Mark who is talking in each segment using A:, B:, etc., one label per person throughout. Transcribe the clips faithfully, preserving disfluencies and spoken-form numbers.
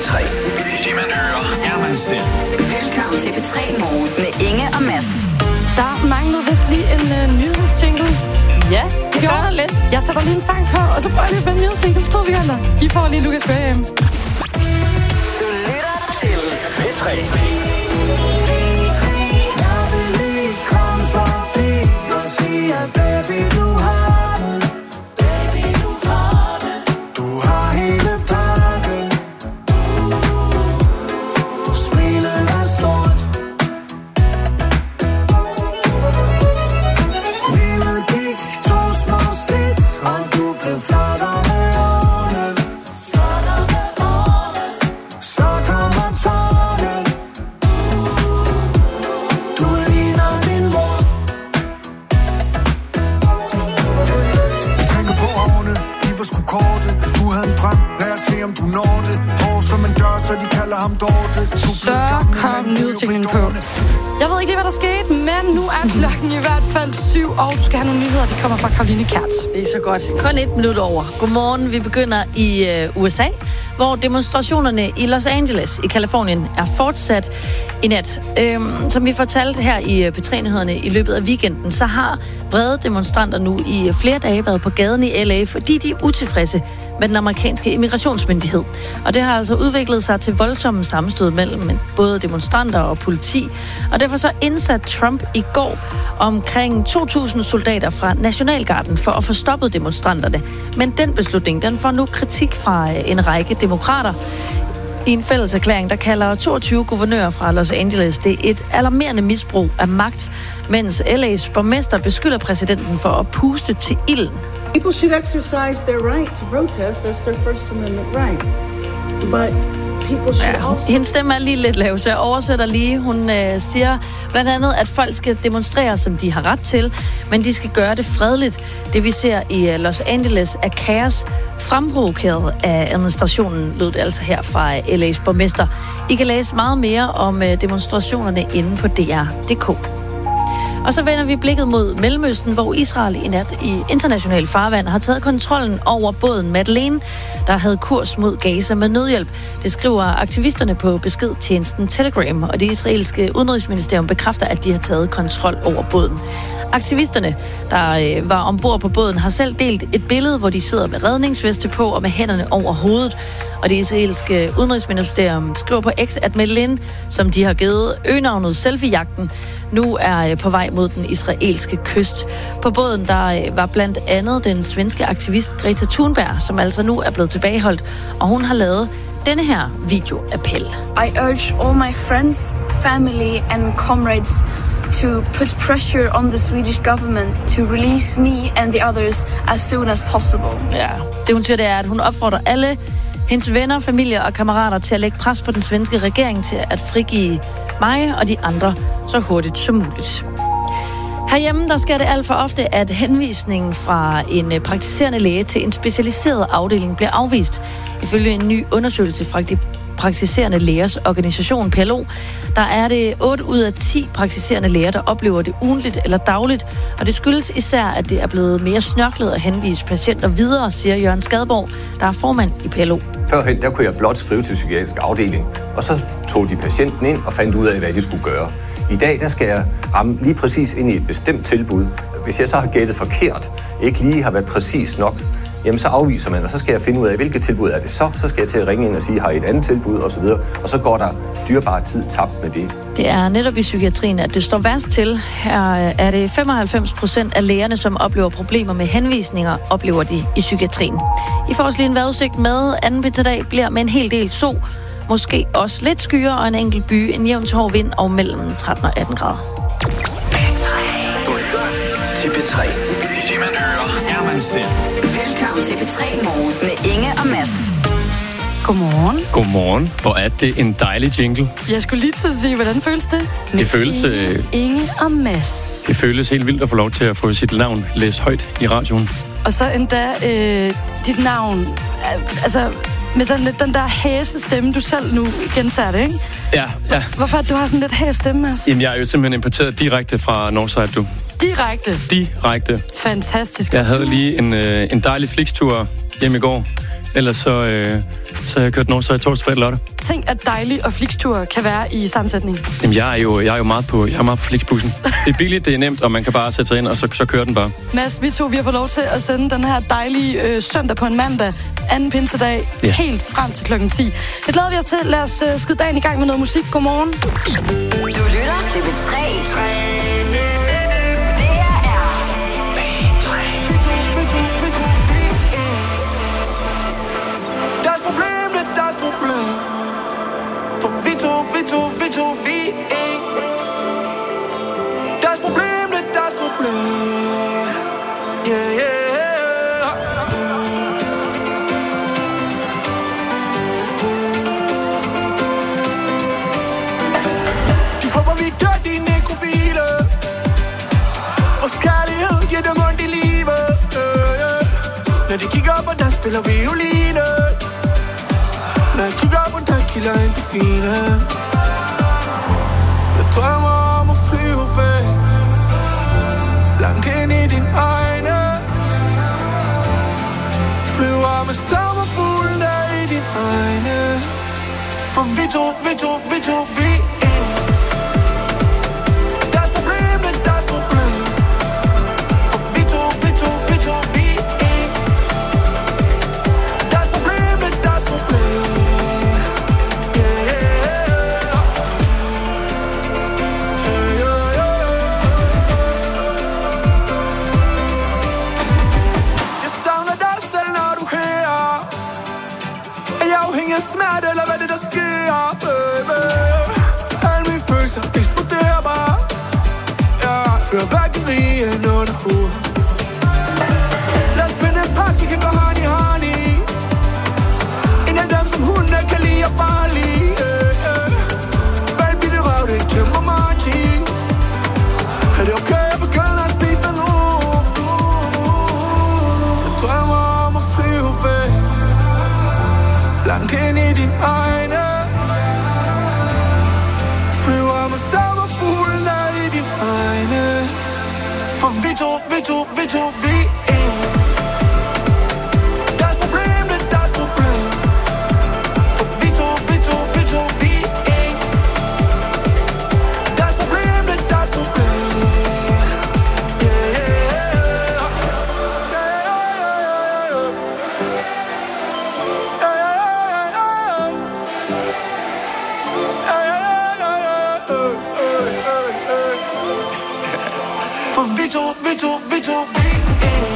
A: tre. Det man hører, er man selv. Velkommen til P tre Morgen med Inge og Mads.
B: Der manglede vist lige en uh, nyhedsjingle.
C: Ja, det, det gjorde der lidt.
B: Jeg sætter lige en sang på, og så prøver jeg lige at finde nyhedsjingle på to sekunder. I får lige Lucas Graham.
A: Du lytter til P tre.
B: Så kom nyhedsjinglen på. Jeg ved ikke lige, hvad der skete, men nu er klokken i hvert fald syv, og du skal have nogle nyheder. De kommer fra Karoline Kjært.
C: Det er så godt. Kun et minut over. Godmorgen. Vi begynder i øh, U S A, hvor demonstrationerne i Los Angeles i Californien er fortsat i nat. Øhm, som vi fortalte her i P tre-nyhederne i løbet af weekenden, så har vrede demonstranter nu i flere dage været på gaden i L A, fordi de er utilfredse med den amerikanske immigrationsmyndighed. Og det har altså udviklet sig til voldsomme sammenstød mellem både demonstranter og politi. Og derfor så indsatte Trump i går omkring to tusind soldater fra Nationalgarden for at få stoppet demonstranterne. Men den beslutning, den får nu kritik fra en række demokrater. I en fælles erklæring, der kalder toogtyve guvernører fra Los Angeles det et alarmerende misbrug af magt, mens L A's borgmester beskylder præsidenten for at puste til ilden.
D: People should exercise their right to protest. That's their First Amendment right. But people should
C: ja,
D: also...
C: Hendes stemme er lige lidt lav, så jeg oversætter lige. Hun øh, siger blandt andet, at folk skal demonstrere, som de har ret til, men de skal gøre det fredeligt. Det vi ser i uh, Los Angeles er kaos fremprovokeret af administrationen, lød det altså her fra uh, L A's borgmester. I kan læse meget mere om uh, demonstrationerne inde på D R punktum d k. Og så vender vi blikket mod Mellemøsten, hvor Israel i nat i international farvand har taget kontrollen over båden Madeleine, der havde kurs mod Gaza med nødhjælp. Det skriver aktivisterne på beskedtjenesten Telegram, og det israelske udenrigsministerium bekræfter, at de har taget kontrol over båden. Aktivisterne, der øh, var ombord på båden, har selv delt et billede, hvor de sidder med redningsveste på og med hænderne over hovedet. Og det israelske udenrigsministerium skriver på X, at Madeleine, som de har givet øgenavnet selfie-jagten, nu er på vej mod den israelske kyst. På båden der var blandt andet den svenske aktivist Greta Thunberg, som altså nu er blevet tilbageholdt, og hun har lavet denne her videoappel.
E: I urge all my friends, family and comrades to put pressure on the Swedish government to release me and the others as soon as possible.
C: Ja, det hun siger, det er, at hun opfordrer alle hendes venner, familie og kammerater til at lægge pres på den svenske regering til at frigive mig og de andre så hurtigt som muligt. Herhjemme, der sker det alt for ofte, at henvisningen fra en praktiserende læge til en specialiseret afdeling bliver afvist. Ifølge en ny undersøgelse fra de praktiserende lægers organisation P L O, der er det otte ud af ti praktiserende læger, der oplever det ugentligt eller dagligt, og det skyldes især, at det er blevet mere snørklet at henvise patienter videre, siger Jørgen Skadborg, der er formand i P L O.
F: Førhen, der kunne jeg blot skrive til psykiatrisk afdeling, og så tog de patienten ind og fandt ud af, hvad de skulle gøre. I dag, der skal jeg ramme lige præcis ind i et bestemt tilbud. Hvis jeg så har gættet forkert, ikke lige har været præcis nok, jamen så afviser man, og så skal jeg finde ud af, hvilket tilbud er det så. Så skal jeg til at ringe ind og sige, har I et andet tilbud, osv. Og så går der dyrebar tid tabt med det.
C: Det er netop i psykiatrien, at det står værst til. Her er det femoghalvfems procent af lægerne, som oplever problemer med henvisninger, oplever de i psykiatrien. I får også lige en vejrudsigt med. Anden P-dag bliver med en hel del sol. Måske også lidt skyer og en enkelt by, en jævn til hård vind og mellem tretten og atten grader.
A: P tre. Du lytter til P tre. Det man hører, er man selv. Velkommen til P tre Morgen med Inge og Mads.
B: Godmorgen.
G: Godmorgen. Hvor er det en dejlig jingle.
B: Jeg skulle lige til at sige, hvordan føles det?
G: Det føles...
B: Inge,
G: øh,
B: Inge og Mads.
G: Det føles helt vildt at få lov til at få sit navn læst højt i radioen.
B: Og så endda øh, dit navn... Øh, altså... Med sådan lidt den der hæse stemme, du selv nu gentager det, ikke?
G: Ja, ja.
B: Hvorfor du har sådan lidt hæse stemme, Mads?
G: Jamen, jeg er jo simpelthen importeret direkte fra Northside, du.
B: Direkte?
G: Direkte.
B: Fantastisk.
G: Jeg havde lige en, øh, en dejlig flikstur hjem i går. Ellers så, øh, så har jeg kørt Northside Torsdag Lotte.
B: Tænk, at dejlig og Flixtur kan være i sammensætning.
G: Jamen, jeg er jo, jeg er jo meget på, jeg er meget på Flixbussen. Det er billigt, det er nemt, og man kan bare sætte sig ind, og så, så kører den bare.
B: Mads, vi to, vi har fået lov til at sende den her dejlige øh, søndag på en mandag, anden pinsedag, ja. Helt frem til klokken ti. Det glæder vi os til. Lad os øh, skyde dagen i gang med noget musik. Godmorgen.
A: Du lytter til B tre. Det her er B tre.
H: Deres problem, det er deres problem. For vi to, vi to, vi to, vi en. Deres problem, det er deres problem. Yeah, yeah. De håber, vi gør de nekrofile. Vores kærlighed giver dem ondt i livet. Yeah, yeah. Når de kigger op, og der spiller violine. Når jeg kigger op, og der kilder endorfine. Jeg drømmer om at flyve væk, langt ind i dine øjne. Flyver med sommerfuglene i dine øjne. For vi to, vi to, vi to, vi en. Deres problem, det er deres problem. For vi to, vi to, vi to, vi en. Deres problem, det er deres problem. Yeah, yeah, yeah, yeah. Jeg savner dig selv, når du er her. Er jeg afhængig af smerte, eller hvad det der sker, baby? Alle mine følelser eksploderer bare. Jeg fører værkeri ind under huden. Lad os finde en pakke, vi kan gå hånd i hånd i. En af dem, som hunde kan lide og bare lide. Yeah, yeah. Baby, det røv, det kæmper mig cheese. Er det okay, jeg begynder at spise dig nu? Jeg drømmer om at flyve væk, langt ind i dine øjne. Flyver med sommerfuglene i dine øjne. For vi to, vi to, vi to, vi en. Deres problem, det er deres problem. For vi to, vi to, vi to, vi en. Deres problem, det er deres problem. Yeah, yeah, yeah. Yeah, yeah, yeah, yeah. Yeah, yeah, yeah, yeah. Yeah, yeah, yeah, yeah, yeah. For vi to, vi to, vi to, vi en.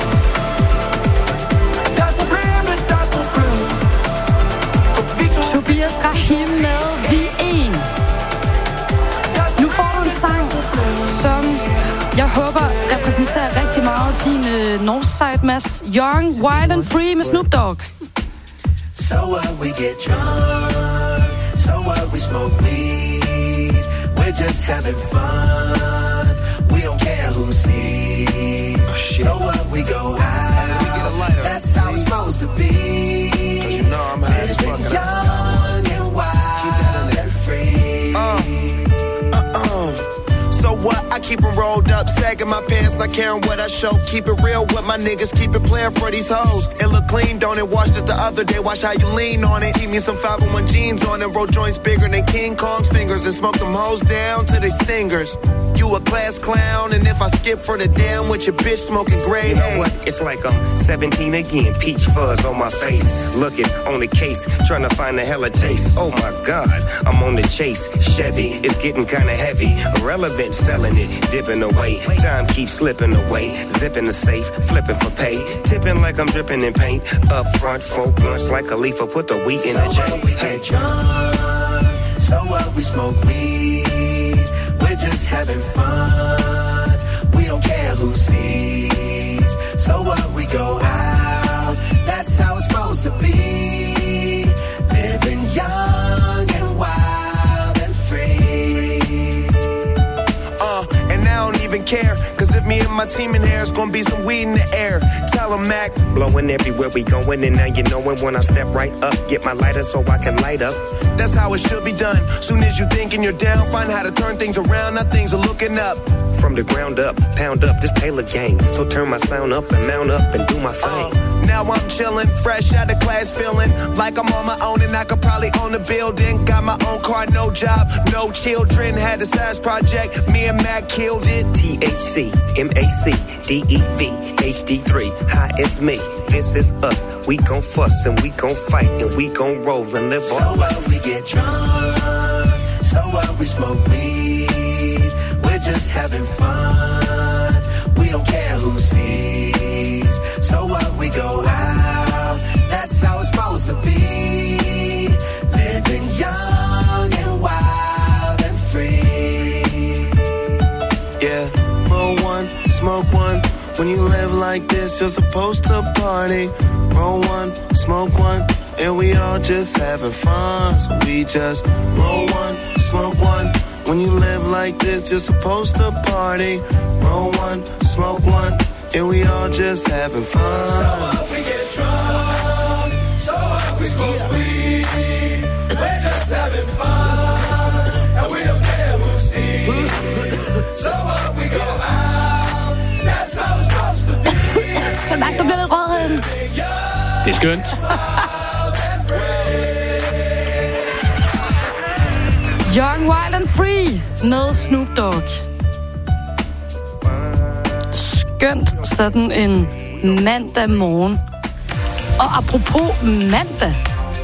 H: Deres problem, det er deres problem. For vi to,
B: Tobias Rahim med Vi En. Nu får du en sang, som jeg håber repræsenterer rigtig meget din uh, Northside, Mads. Young, Wild and Free med Snoop Dogg.
H: So what, we get drunk. So what, we smoke weed. We're just having fun. We don't care who sees. Oh, so what, we go out. We get a lighter. That's how it's supposed to be. Cause you know I'm high as fuck. Young and wild and free. Uh, uh-uh. So what? I keep them rolled up, sagging my pants, not caring what I show. Keep it real with my niggas, keep it playing for these hoes. It look clean, don't it? Washed it the other day, watch how you lean on it. Eat me some five oh one jeans on it, roll joints bigger than King Kong's fingers, and smoke them hoes down to they stingers. You a class clown, and if I skip for the damn with your bitch smoking grade.
I: You know what? It's like I'm seventeen again, peach fuzz on my face. Looking on the case, trying to find a hella taste. Oh my God, I'm on the chase. Chevy, it's getting kinda heavy. Irrelevant, selling it, dipping away. Time keeps slipping away. Zipping the safe, flipping for pay. Tipping like I'm dripping in paint. Up front, four blunts like a leaf, put the wheat in the J.
H: So what, we get drunk. So what, we smoke weed. We're just having fun. We don't care who sees. So what, we go out. That's how it's supposed to be. Living young and wild and free. Uh, and I don't even care. Cause if me and my team in here, it's gonna be some weed in the air. Tell 'em, Mac.
I: Blowing everywhere we going, and now you knowin' when I step right up. Get my lighter so I can light up.
H: That's how it should be done. Soon as you thinking you're down, find how to turn things around. Now things are looking up.
I: From the ground up, pound up this Taylor gang. So turn my sound up and mount up and do my thing.
H: Uh,
I: Now I'm chillin', fresh out of class, feeling like I'm on my own and I could probably own a building. Got my own car, no job, no children. Had a size project, me and Mac killed it. T H C, M A C, D E V, H D three. Hi, it's me. This is us. We gon' fuss and we gon' fight and we gon' roll and live on.
H: So what, we get drunk. So what, we smoke weed. We're just having fun. We don't care who sees. So what, we go out. That's how it's supposed to be. Living young and wild and free.
I: Yeah, roll one, smoke one. When you live like this, you're supposed to party. Roll one, smoke one, and we all just having fun. So we just roll one, smoke one. When you live like this, you're supposed to party. Roll one, smoke one, and we all just having fun.
H: So up we get drunk, so up we smoke weed. We're just having fun, and we don't care who sees. So up we go out, that's how it's supposed to be.
B: Kan du mærke, der bliver lidt rød herinde?
G: Det er skønt.
B: Young, Wild and Free med Snoop Dogg. Skønt sådan en mandag morgen. Og apropos mandag.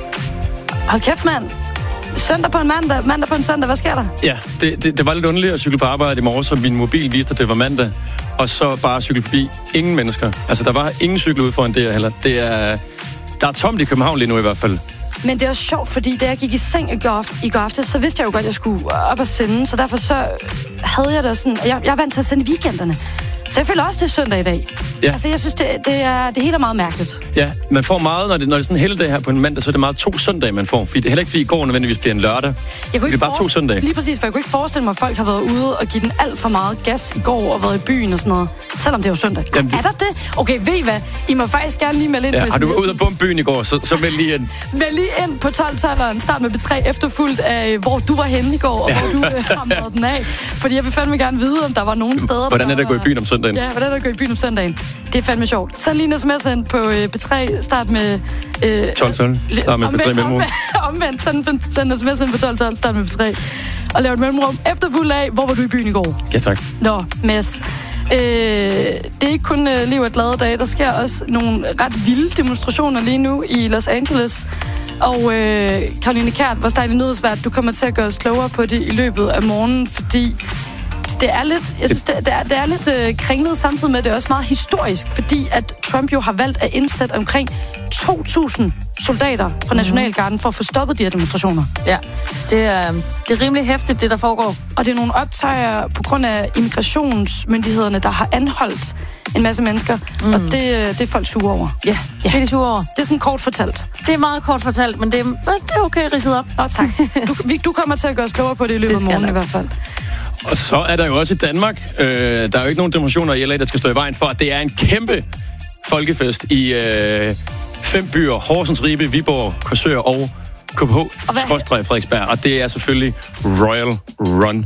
B: Hold kæft, mand. Søndag på en mandag, mandag på en søndag, hvad sker der?
G: Ja, det, det, det var lidt underligt at cykle på arbejde i morges, så min mobil viste, at det var mandag. Og så bare cykle forbi. Ingen mennesker. Altså, der var ingen cykel ude foran det heller. Det er... Der er tomt i København lige nu i hvert fald.
B: Men det er også sjovt, fordi da jeg gik i seng i går, i går aftes, så vidste jeg jo godt, at jeg skulle op og sende. Så derfor så havde jeg det sådan... Jeg, jeg er vant til at sende i weekenderne. Så jeg føler også, det er søndag i dag. Ja. Altså, jeg synes, det, det, er, det hele er meget mærkeligt.
G: Ja, man får meget, når det, når det er sådan en helligdag her på en mandag, så er det meget to søndage, man får. Fordi det er heller ikke, fordi i går nødvendigvis bliver en lørdag.
B: Jeg kunne
G: det er bare to søndage.
B: Lige præcis, for jeg kunne ikke forestille mig, at folk har været ude og give den alt for meget gas i går og været i byen og sådan noget. Selvom det er jo søndag. Jamen, er der det? Okay, ved I hvad? I må faktisk gerne lige melde ind.
G: Ja, har du været ude og bombe byen i går, så, så meld lige ind.
B: Meld lige ind på tolv-talleren. Start med B tre efterfulgt af, hvor du var henne i går, og ja. Hvor du øh, hamrede den af. Fordi jeg vil fandme gerne vide, om der var nogen steder...
G: Hvordan er det at gå i byen om søndagen?
B: Ja, hvordan er det at gå i byen om søndagen? Det er fandme sjovt. Send lige en sms ind på øh, B tre. Start med... Øh,
G: tolv tolv. Start med B tre mellemrum.
B: Omvendt. Send, send en sms ind på tolv tolv. Start med B tre. Og lav et mellemrum efterfulgt af, hvor var du i byen i går?
G: Ja, tak.
B: Nå, Mads. Øh, det er ikke kun øh, liv og glade dage. Der sker også nogle ret vilde demonstrationer lige nu i Los Angeles. Og øh, Caroline Kjært, vores dejlige nyhedsvært, du kommer til at gøre os klogere på det i løbet af morgenen, fordi det er lidt, jeg synes, det, det er, det er lidt øh, kringlet, samtidig med, at det er også meget historisk, fordi at Trump jo har valgt at indsætte omkring to tusind soldater fra Nationalgarden for at få stoppet de her demonstrationer.
C: Ja, det er, det er rimelig hæftigt, det der foregår.
B: Og det er nogle optøjer på grund af immigrationsmyndighederne, der har anholdt en masse mennesker, mm. og det, det er folk sure over.
C: Ja, ja, det er de sure over.
B: Det er sådan kort fortalt.
C: Det er meget kort fortalt, men det er, det er okay ridset op.
B: Åh, tak. Du, du kommer til at gøre os klogere på det i løbet af morgenen i hvert fald.
G: Og så er der jo også i Danmark, øh, der er jo ikke nogen demonstrationer i L A, der skal stå i vejen for, at det er en kæmpe folkefest i øh, fem byer, Horsens, Ribe, Viborg, Korsør og K P H-Frederiksberg, og det er selvfølgelig Royal Run.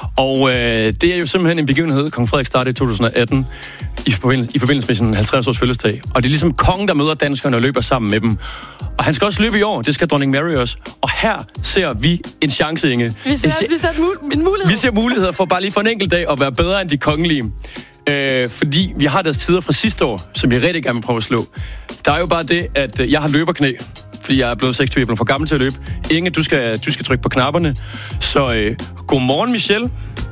G: Og øh, det er jo simpelthen en begivenhed, Kong Frederik startede i to tusind atten, i forbindelse, i forbindelse med sin halvtreds års fødselsdag. Og det er ligesom kongen, der møder danskerne og løber sammen med dem. Og han skal også løbe i år, det skal dronning Mary også. Og her ser vi en chance, Inge.
B: Vi ser, ser, vi ser en, en mulighed.
G: Vi ser muligheder for bare lige for en enkelt dag at være bedre end de kongelige. Øh, fordi vi har deres tider fra sidste år, som jeg rigtig gerne vil prøve at slå. Der er jo bare det, at jeg har løberknæ, fordi jeg er blevet seksogtyve, jeg er blevet for gammel til at løbe. Inge, du skal, du skal trykke på knapperne. Så øh, godmorgen, Michelle.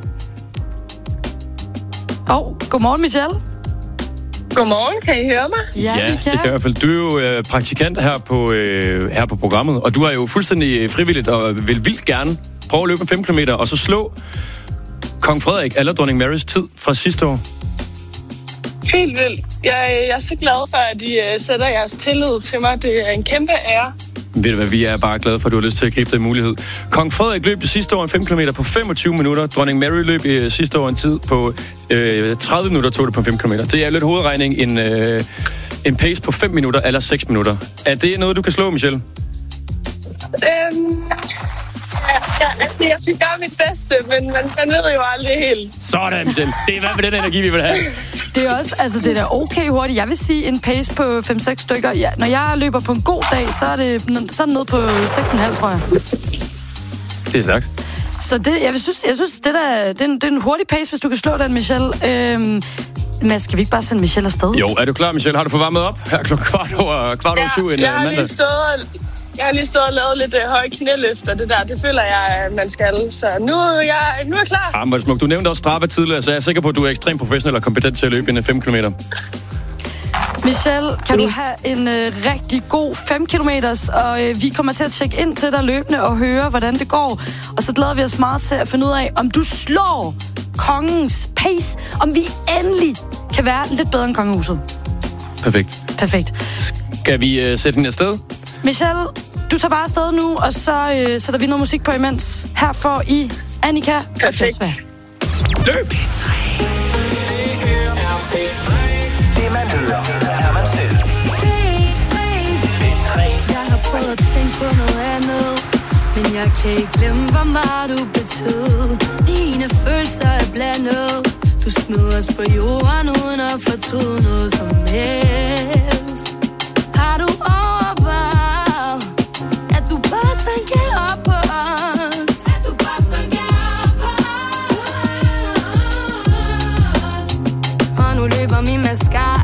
B: Åh, oh, godmorgen, Michelle.
J: Godmorgen, kan I høre mig?
B: Ja,
G: ja
B: vi kan.
G: Det kan i hvert fald. Du er jo øh, praktikant her på, øh, her på programmet, og du er jo fuldstændig frivilligt og vil vildt gerne prøve at løbe fem kilometer, og så slå Kong Frederik eller dronning Marys tid fra sidste år.
J: Helt vildt. Jeg, jeg er så glad for, at I uh, sætter jeres tillid til mig. Det er en kæmpe ære.
G: Ved du hvad, vi er bare glade for, at du har lyst til at gribe den mulighed. Kong Frederik løb sidste år en fem kilometer på femogtyve minutter. Dronning Mary løb i sidste år en tid på øh, tredive minutter, tog det på fem kilometer. Det er lidt hovedregning, en, øh, en pace på fem minutter eller seks minutter. Er det noget, du kan slå, Michelle?
J: Øhm, ja, ja, altså, jeg skal gøre mit bedste, men man, man ved jo aldrig helt.
G: Sådan, Michelle. Det er hvad med den energi, vi vil have.
B: det er også, altså det er da okay hurtigt. Jeg vil sige en pace på fem seks stykker. Ja, når jeg løber på en god dag, så er det, så er det ned på seks komma fem, tror jeg.
G: Det er stærkt.
B: Så det, jeg synes, jeg synes det, der, det, er en, det er en hurtig pace, hvis du kan slå den, Michelle. Øhm, Mads, skal vi ikke bare sende Michelle afsted?
G: Jo, er du klar, Michelle? Har du fået varmet op? Her klokken kvart over, kvart over
J: ja,
G: syv en
J: jeg har
G: mandag.
J: lige stået og, jeg har lige stået og lavet lidt uh, høje knæløft, og det der, det føler jeg, man skal. Så nu er jeg, nu er jeg klar.
G: Ah, men smuk. Du nævnte også Strava tidligere, så jeg er sikker på, at du er ekstremt professionel og kompetent til at løbe inden fem kilometer.
B: Michelle, kan yes. du have en øh, rigtig god fem kilometers, og øh, vi kommer til at tjekke ind til dig løbende og høre, hvordan det går. Og så glæder vi os meget til at finde ud af, om du slår kongens pace, om vi endelig kan være lidt bedre end kongehuset.
G: Perfekt.
B: Perfekt.
G: Skal vi øh, sætte den afsted?
B: Michelle, du tager bare afsted nu, og så øh, sætter vi noget musik på imens. Her får I Annika og Joshua.
G: Løb!
A: Det man hører, er man selv.
E: Jeg har prøvet at tænke på noget andet, men jeg kan ikke glemme, hvor meget du betød. Dine følelser er blandet. Du smed os på jorden uden at fortryde noget som helst. Har du overvejet, at du bare sanker op på os? At du bare sanker op på os? Og nu løber min mascara.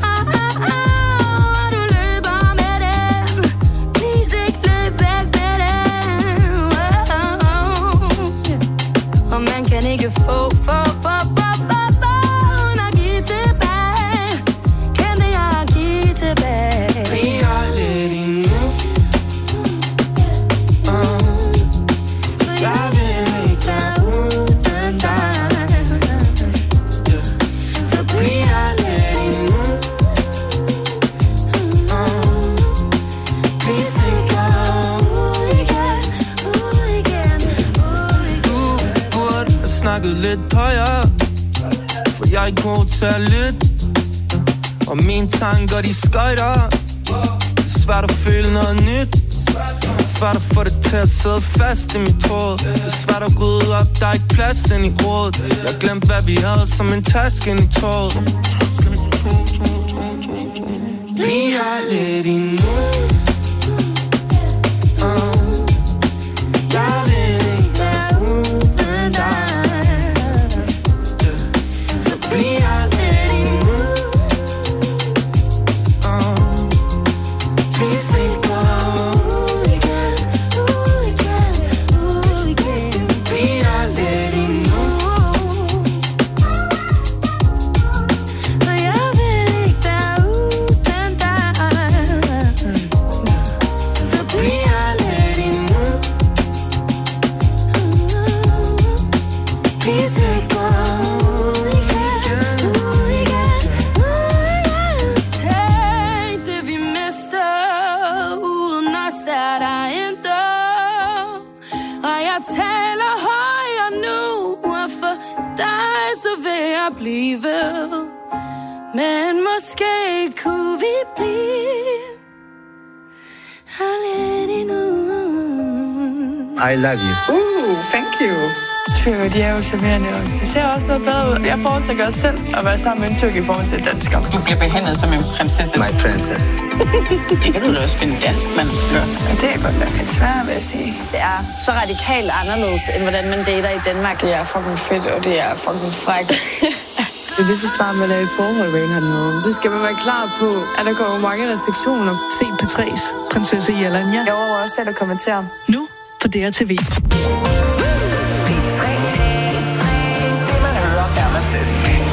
E: Ikke få, få, få, få, få, få, uden at give tilbage. Kan det jeg give tilbage? Vi har lidt endnu. uh. Så jeg vil ikke være uden dig. Så vi har lidt endnu. uh. Please ikke gå ud igen, ud igen, ud igen.
K: Snakket lidt højere, for jeg er ikke god til at lytte. Og mine tanker, de skøjter. Det er svært at føle noget nyt. Det er svært at få det til at sidde fast i mit hoved. Det er svært at rydde op, der er ikke plads ind i rådet. Jeg glemte, hvad vi havde som en taske ind i toget. Vi er lidt endnu. uh. Jeg vil ikke være uden dig. Men måske kunne vi blive alene endnu.
L: I love you.
M: Uh, thank you. Tyrker, de er jo charmerende, og det ser også noget bedre ud. Jeg foretrækker også selv at være sammen med en tyrk i forhold til dansker. Du bliver behandlet som en prinsesse.
L: My princess.
M: Det kan du da også finde dansk, man gør. Ja, det er godt nok lidt svært, vil jeg sige.
C: Det er så radikalt anderledes, end hvordan man dater i Danmark.
M: Det er fucking fedt, og det er fucking frækt. Det er lige så snart, man er i forhold med en hernede. Det skal man være klar på, at der kommer mange restriktioner.
N: Se P tre's Prinsesse Jelanja.
M: Jeg overgår også selv at kommentere.
N: Nu på D R T V.
A: P tre. Det man hører, er man selv.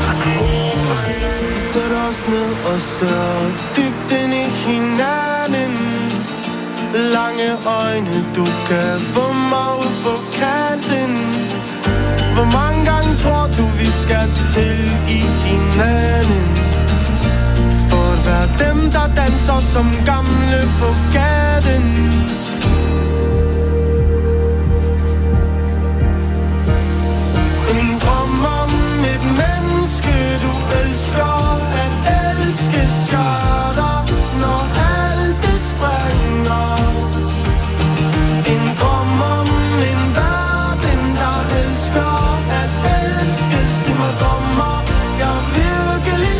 K: Sæt os ned og så dybt ind i hinanden. Lange øjne, du kan få mig ud på kanten. Hvor mange gange tror du, vi skal til i hinanden? For at være dem, der danser som gamle på gaden. En drøm om et menneske, du elsker. At elske skørter, når alt det springer. En drøm om en verden, der elsker. At elske simmer drømmer, jeg virkelig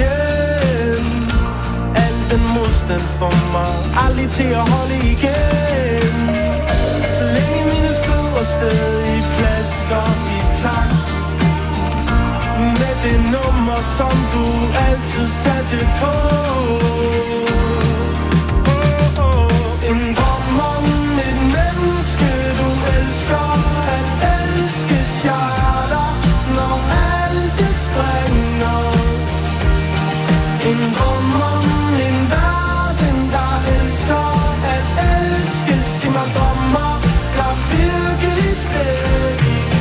K: igen. Al den modstand får mig aldrig til at holde igen. Så længe mine fødder stadig plasker i takt med det nummer, som du altid satte på. Oh, oh. En drøm om et menneske, du elsker. At elskes jeg er der, når alt det springer. En drøm om en verden, der elsker. At elskes i mig drømmer, der virkelig stædig.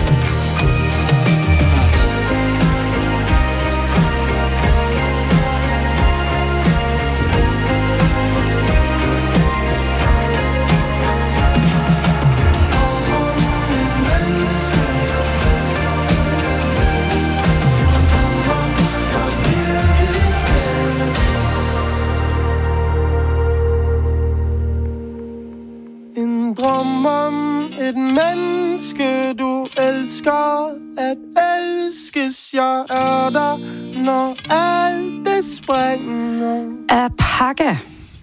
K: En drøm om et menneske, du elsker. At elskes jeg er der, når alt det springer.
B: Apaka.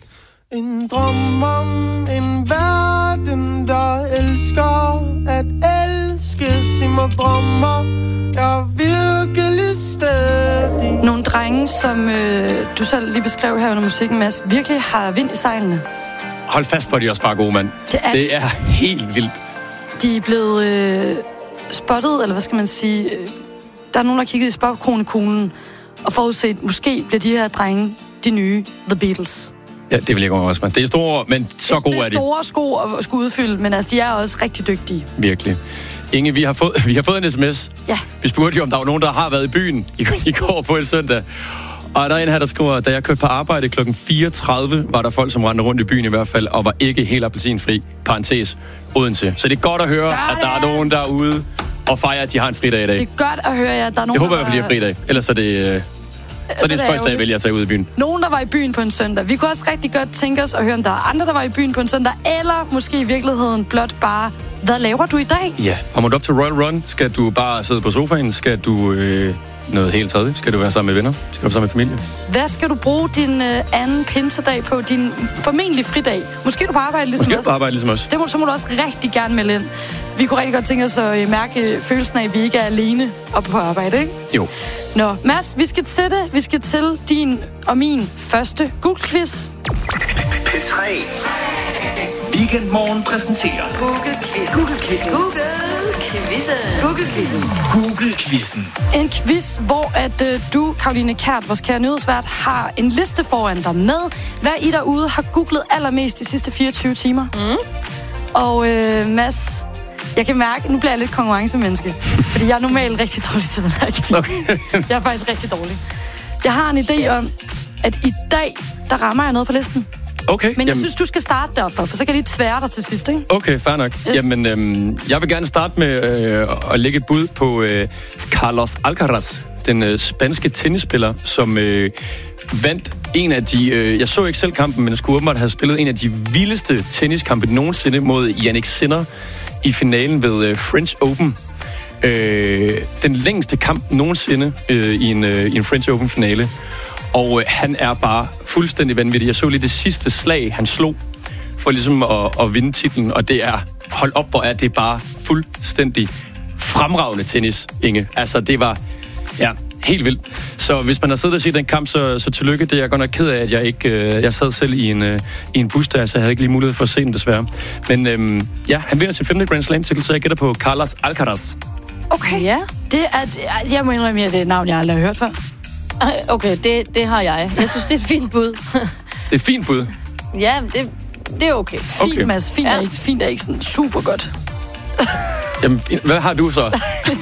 K: En drøm om en verden, der elsker. At elskes i mig drømmer, jeg er virkelig stadig.
B: Nogle drenge, som øh, du selv lige beskrev her under musikken, Mads, virkelig har vind i sejlene.
G: Hold fast på, de er også bare gode, mand.
B: Det er,
G: det er helt vildt.
B: De er blevet øh, spottet, eller hvad skal man sige... Øh, der er nogen, der har kigget i spotkroniekuglen og forudset, måske bliver de her drenge de nye The Beatles.
G: Ja, det vil jeg også, man. Det er store, men så gode er de.
B: Det er store sko at skulle udfylde, men altså, de er også rigtig dygtige.
G: Virkelig. Inge, vi har fået, vi har fået en sms.
B: Ja.
G: Vi spurgte jo, om der var nogen, der har været i byen i, i går på en søndag. Og der er en her, der skriver, da jeg kørte på arbejde klokken fire tredive, var der folk, som rendte rundt i byen i hvert fald, og var ikke helt appelsinfri, parentes, Odense. Så det er godt at høre, sådan, at der er nogen derude og fejrer, at de har en fridag i dag.
B: Det er godt at høre, at der er nogen,
G: jeg håber i
B: der
G: hvert fald, de har fridag. Ellers er det, øh, så er det en spøjsdag, jeg vælger at tage ud i byen.
B: Nogen, der var i byen på en søndag. Vi kunne også rigtig godt tænke os at høre, om der er andre, der var i byen på en søndag, eller måske i virkeligheden blot bare, hvad laver du i dag?
G: Ja, kommer du op til Royal Run? Skal du bare sidde på sofaen? Skal du... Øh noget helt tredje? Skal du være sammen med venner? Skal du være sammen med familie?
B: Hvad skal du bruge din øh, anden pinsedag på? Din formentlig fridag? Måske du på arbejde ligesom
G: Måske
B: os?
G: Måske på arbejde ligesom os.
B: Det må, så må du også rigtig gerne melde ind. Vi kunne rigtig godt tænke os at mærke følelsen af, at vi ikke er alene oppe på arbejde, ikke?
G: Jo.
B: Nå, Mads, vi skal til det. Vi skal til din og min første Google-quiz.
A: P tre. Weekendmorgen præsenterer
E: Google-quiz. Google-quiz. Google-quizzen. Google-quizzen.
A: Google-quizzen.
B: En quiz, hvor at øh, du, Karoline Kjært, vores kære nyhedsvært, har en liste foran dig med, hvad I derude har googlet allermest de sidste fireogtyve timer. Mm. Og øh, Mads, jeg kan mærke, nu bliver jeg lidt konkurrencemenneske, fordi jeg er normalt rigtig dårlig til den her quiz. Okay. Jeg er faktisk rigtig dårlig. Jeg har en idé om, at i dag, der rammer jeg noget på listen.
G: Okay.
B: Men jeg jamen, synes, du skal starte derfor, for så kan de tvære dig til sidst, ikke?
G: Okay, fair nok. Yes. Jamen, øhm, jeg vil gerne starte med øh, at lægge et bud på øh, Carlos Alcaraz, den øh, spanske tennisspiller, som øh, vandt en af de... Øh, jeg så ikke selv kampen, men skulle åbenbart have spillet en af de vildeste tenniskampe nogensinde mod Jannik Sinner i finalen ved øh, French Open. Øh, den længste kamp nogensinde øh, i en, øh, i en French Open-finale. Og øh, han er bare fuldstændig vanvittig. Jeg så lige det sidste slag, han slog, for ligesom at, at vinde titlen. Og det er, hold op, hvor er det bare fuldstændig fremragende tennis, Inge. Altså, det var, ja, helt vildt. Så hvis man har siddet og set den kamp, så, så tillykke. Det er jeg godt nok ked af, at jeg ikke... Øh, jeg sad selv i en, øh, i en bus der, så jeg havde ikke lige mulighed for at se den, desværre. Men øh, ja, han vinder til femte Grand Slam-titel, så jeg gætter på Carlos Alcaraz.
B: Okay, ja. Det er, jeg må indrømme, at det er et navn, jeg aldrig har hørt før.
C: Okay, det, det har jeg. Jeg synes, det er et fint bud.
G: Det er et fint bud?
C: Ja, det, det er okay.
B: Fint, okay. Mads. Fint, ja. er ikke, fint er ikke sådan super godt.
G: Jamen, hvad har du så?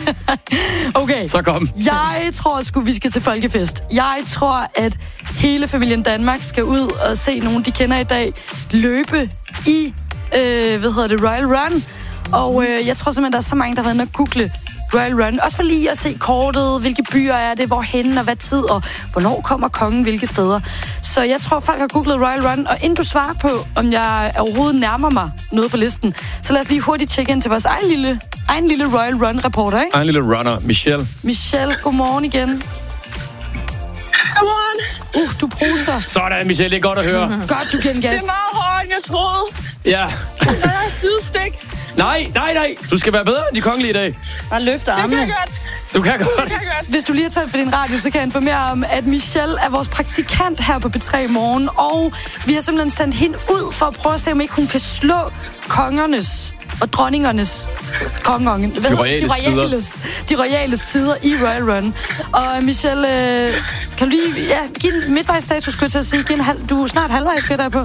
B: Okay.
G: Så kom.
B: Jeg tror sgu, vi skal til folkefest. Jeg tror, at hele familien Danmark skal ud og se nogen, de kender i dag, løbe i, øh, hvad hedder det, Royal Run. Og øh, jeg tror simpelthen, der er så mange, der har været inde og google Royal Run. Også for lige at se kortet, hvilke byer er det, hvorhen og hvad tid, og hvornår kommer kongen, hvilke steder. Så jeg tror, folk har googlet Royal Run, og inden du svarer på, om jeg overhovedet nærmer mig noget på listen, så lad os lige hurtigt tjekke ind til vores egen lille, egen lille Royal Run-reporter, ikke?
G: Egen lille runner, Michelle.
B: Michelle, godmorgen igen.
J: Godmorgen.
B: Uh, du pruster.
G: Sådan, Michelle, det er godt at høre.
B: Mm-hmm. Godt, du giver den gas.
J: Det er meget hårdere, end jeg troede.
G: Ja.
J: Der er sidestik.
G: Nej, nej, nej. Du skal være bedre end de kongelige i dag.
C: Bare løfte armene.
J: Det kan jeg godt.
G: Du kan godt.
J: Det kan jeg godt.
B: Hvis du lige har talt for din radio, så kan jeg informere om, at Michelle er vores praktikant her på P tre Morgen. Og vi har simpelthen sendt hende ud for at prøve at se, om ikke hun kan slå kongernes og dronningernes kongerne.
G: De royales
B: de royales, de royales tider i Royal Run. Og Michelle, øh, kan du lige ja, give en midtvejsstatus, skulle jeg til at sige. Give en halv, du er snart halvvejs, skal der på.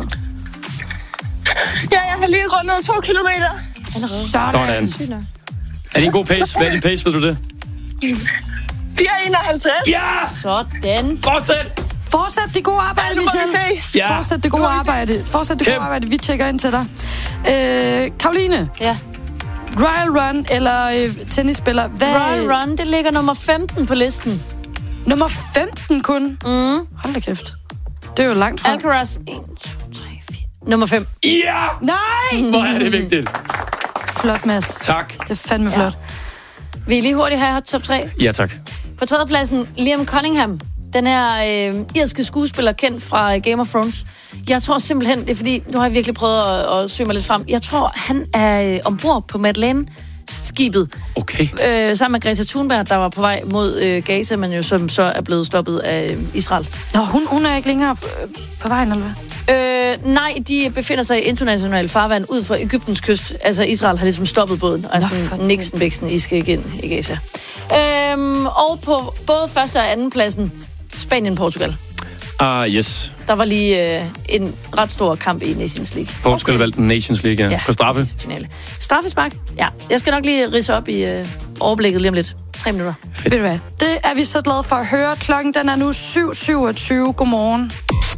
J: Ja, jeg har lige rundet to kilometer.
B: Sådan.
G: Sådan. Er det en god pace? Hvad er din pace, ved du det?
J: fire enoghalvtreds.
G: Ja!
C: Sådan.
G: Fortsæt!
B: Fortsæt det gode arbejde,
J: ja,
B: Michelle.
G: Ja.
B: Fortsæt det gode arbejde. Fortsæt det gode arbejde. Vi tjekker ind til dig. Øh, Karoline.
C: Ja.
B: Royal Run eller øh, tennisspiller. Hvad?
C: Royal Run, det ligger nummer femten på listen.
B: Nummer femten kun?
C: Mm.
B: Hold da kæft. Det er jo langt fra.
C: Alcaraz. en, to, tre, fire. Nummer fem.
G: Ja!
B: Nej!
G: Hvor er det vigtigt.
B: Flot, Mads.
G: Tak.
B: Det er fandme flot.
C: Ja. Vi er lige hurtigt her top tre.
G: Ja, tak.
C: På tredjepladsen, Liam Cunningham. Den her øh, irske skuespiller, kendt fra Game of Thrones. Jeg tror simpelthen, det er fordi, nu har jeg virkelig prøvet at, at søge mig lidt frem. Jeg tror, han er øh, ombord på Madeleine-skibet.
G: Okay.
C: Øh, sammen med Greta Thunberg, der var på vej mod øh, Gaza, men jo som så er blevet stoppet af øh, Israel.
B: Nå, hun, hun er ikke længere på, på vejen, eller hvad?
C: Øh, nej, de befinder sig i international farvand ud fra Egyptens kyst. Altså, Israel har ligesom stoppet båden. Og sådan, Nixon, Bixen, I skal ikke ind i Gaza. Øhm, og på både første og anden pladsen, Spanien-Portugal.
G: Ah, yes.
C: Der var lige øh, en ret stor kamp i Nations League.
G: Portugal okay. valgte Nations League, ja. ja på straffe.
C: Finale. Straffespark? Ja. Jeg skal nok lige ridse op i øh, overblikket lige om lidt. Tre minutter.
B: Fedt. Ved du hvad? Det er vi så glade for at høre. Klokken den er nu syv syvogtyve. Godmorgen.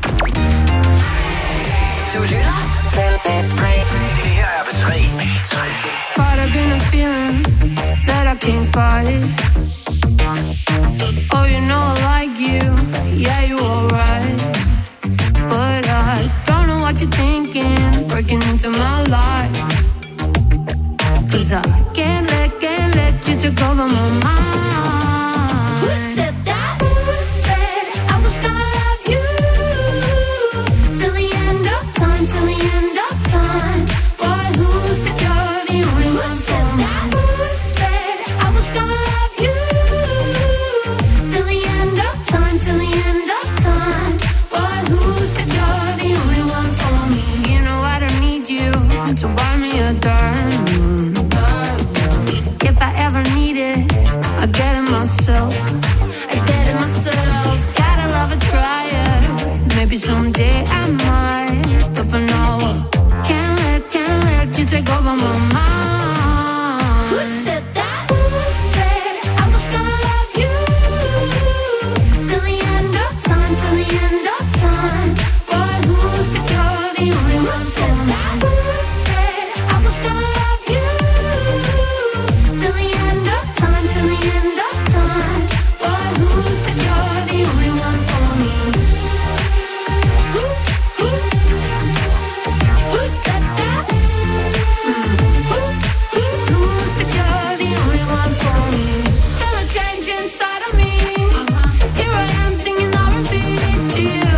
A: Du lytter til P tre. Det her er P tre.
E: Caught up in a feeling that I can't fight. Oh, you know I like you, yeah, you alright. But I don't know what you're thinking, breaking into my life. Cause I can't let, can't let you take over my mind. Who said that? Who said I was gonna love you till the end of time, till the end of time? Boy, who said you're the only one for me? Who said I was gonna love you till the end of time, till the end of time? Boy, who said you're the only one for me? You know I don't need you to buy me a diamond. If I ever need it, I get it myself. I get it myself. Gotta love a tryer. Maybe someday I might, but for now, can't let, can't let you take over my mind. Who said that? Who said I was gonna love you till the end of time, till the end of time? Boy, who said you're the only one for me? Who said I was gonna love you till the end of time, till the end of time? Boy, who said you're the only one for me? Who, who, who said that? Mm. Who, who, who said you're the only one for me? Feel a change inside of me. Here I am singing R and B to you.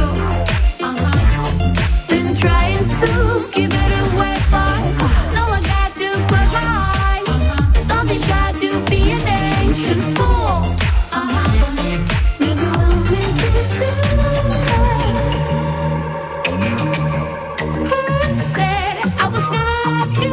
E: Been trying to keep it away, but no, I got to close my eyes. Don't be shy to be an ancient fool. Maybe we'll make it through. Who said I was gonna love you?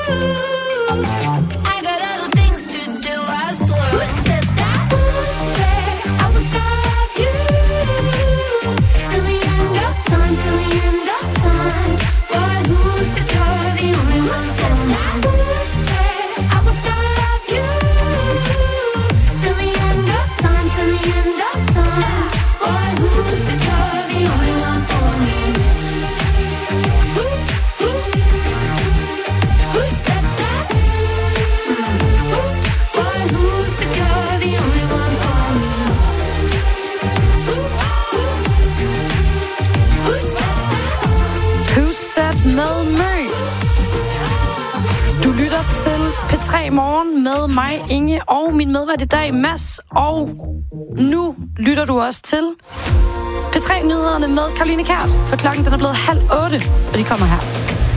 E: I got other things to do, I swear. Who said that? Who said I was gonna love you till the end of time, till the end of time? Boy, who said you're the only one for me? Who said I was gonna love you till the end of time, till the end of time? Boy, who said you're the only one for me? Who, who, who said that? Mm. Who, boy, who said you're the only one for me? Who, who, who said that?
B: Who said med Mø? Du lytter til P tre Morgen med mig, Inge, og min medvært i dag, Mads. Og nu lytter du også til P tre-nyhederne med Caroline Kjær, for klokken den er blevet halv otte, og de kommer her.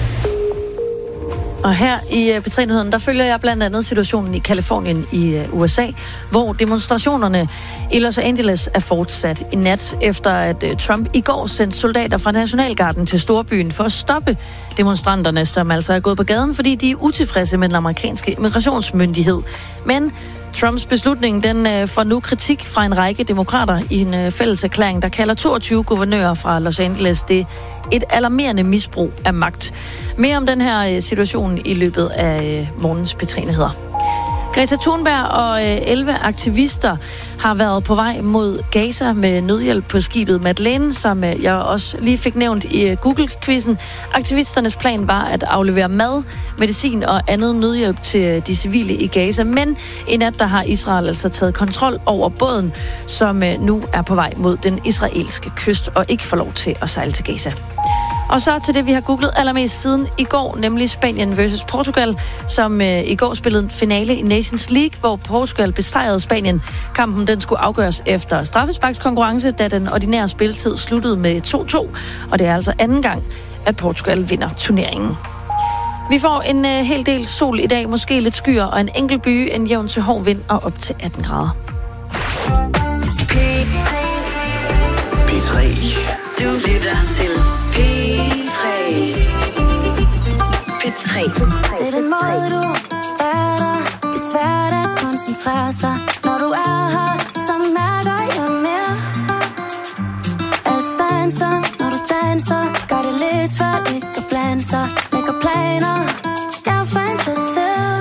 C: Og her i P tre-nyheden, der følger jeg blandt andet situationen i Kalifornien i U S A, hvor demonstrationerne i Los Angeles er fortsat i nat, efter at Trump i går sendte soldater fra Nationalgarden til storbyen for at stoppe demonstranterne, som altså er gået på gaden, fordi de er utilfredse med den amerikanske immigrationsmyndighed. Men Trumps beslutning, den får nu kritik fra en række demokrater i en fælles erklæring, der kalder toogtyve guvernører fra Los Angeles det et alarmerende misbrug af magt. Mere om den her situation i løbet af morgens P tre-nyheder. Greta Thunberg og elleve aktivister har været på vej mod Gaza med nødhjælp på skibet Madeleine, som jeg også lige fik nævnt i Google-quizzen. Aktivisternes plan var at aflevere mad, medicin og andet nødhjælp til de civile i Gaza, men i nat der har Israel altså taget kontrol over båden, som nu er på vej mod den israelske kyst og ikke får lov til at sejle til Gaza. Og så til det, vi har googlet allermest siden i går, nemlig Spanien versus Portugal, som øh, i går spillede en finale i Nations League, hvor Portugal besejrede Spanien. Kampen den skulle afgøres efter straffesparkskonkurrence, da den ordinære spilletid sluttede med to-to, og det er altså anden gang, at Portugal vinder turneringen. Vi får en øh, hel del sol i dag, måske lidt skyer og en enkelt by, en jævn til hård vind og op til atten grader.
A: P tre. Du lytter til P tre. P tre.
E: Det er den måde, du er der. Det er svært at koncentrere sig. Når du er her, så mærker jeg mere. Alt stanser, når du danser. Gør det lidt svært ikke at blande sig. Lægger planer, jeg fantaserer.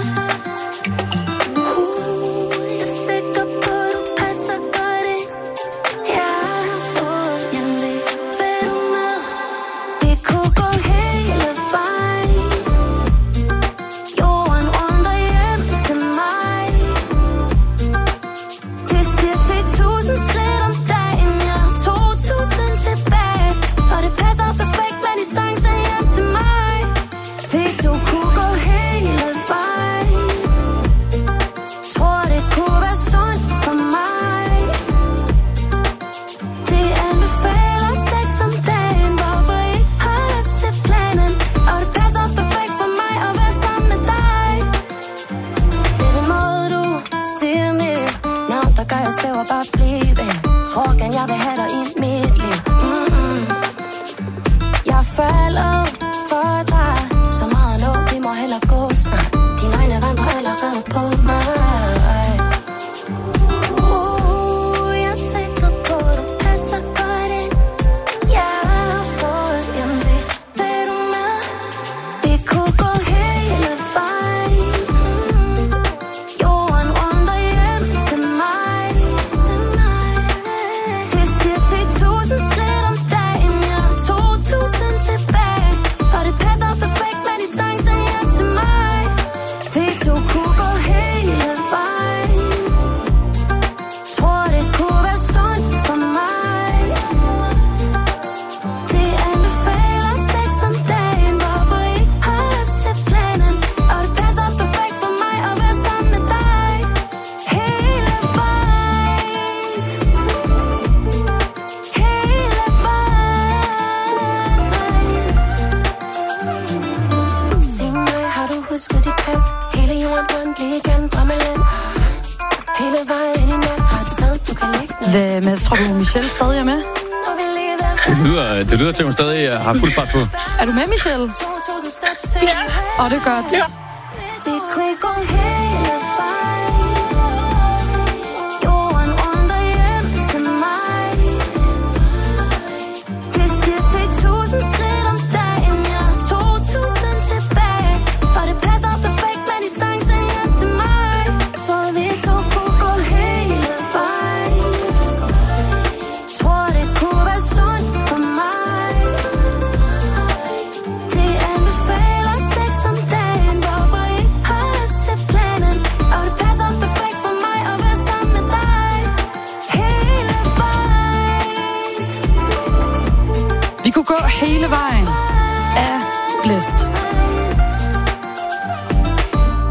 B: Michelle stadig er med?
G: Det lyder, det lyder til, at hun stadig har fuld fart på.
B: Er du med, Michelle?
J: Ja.
B: Åh, det er godt.
J: Ja.
B: Hele vejen af Blæst.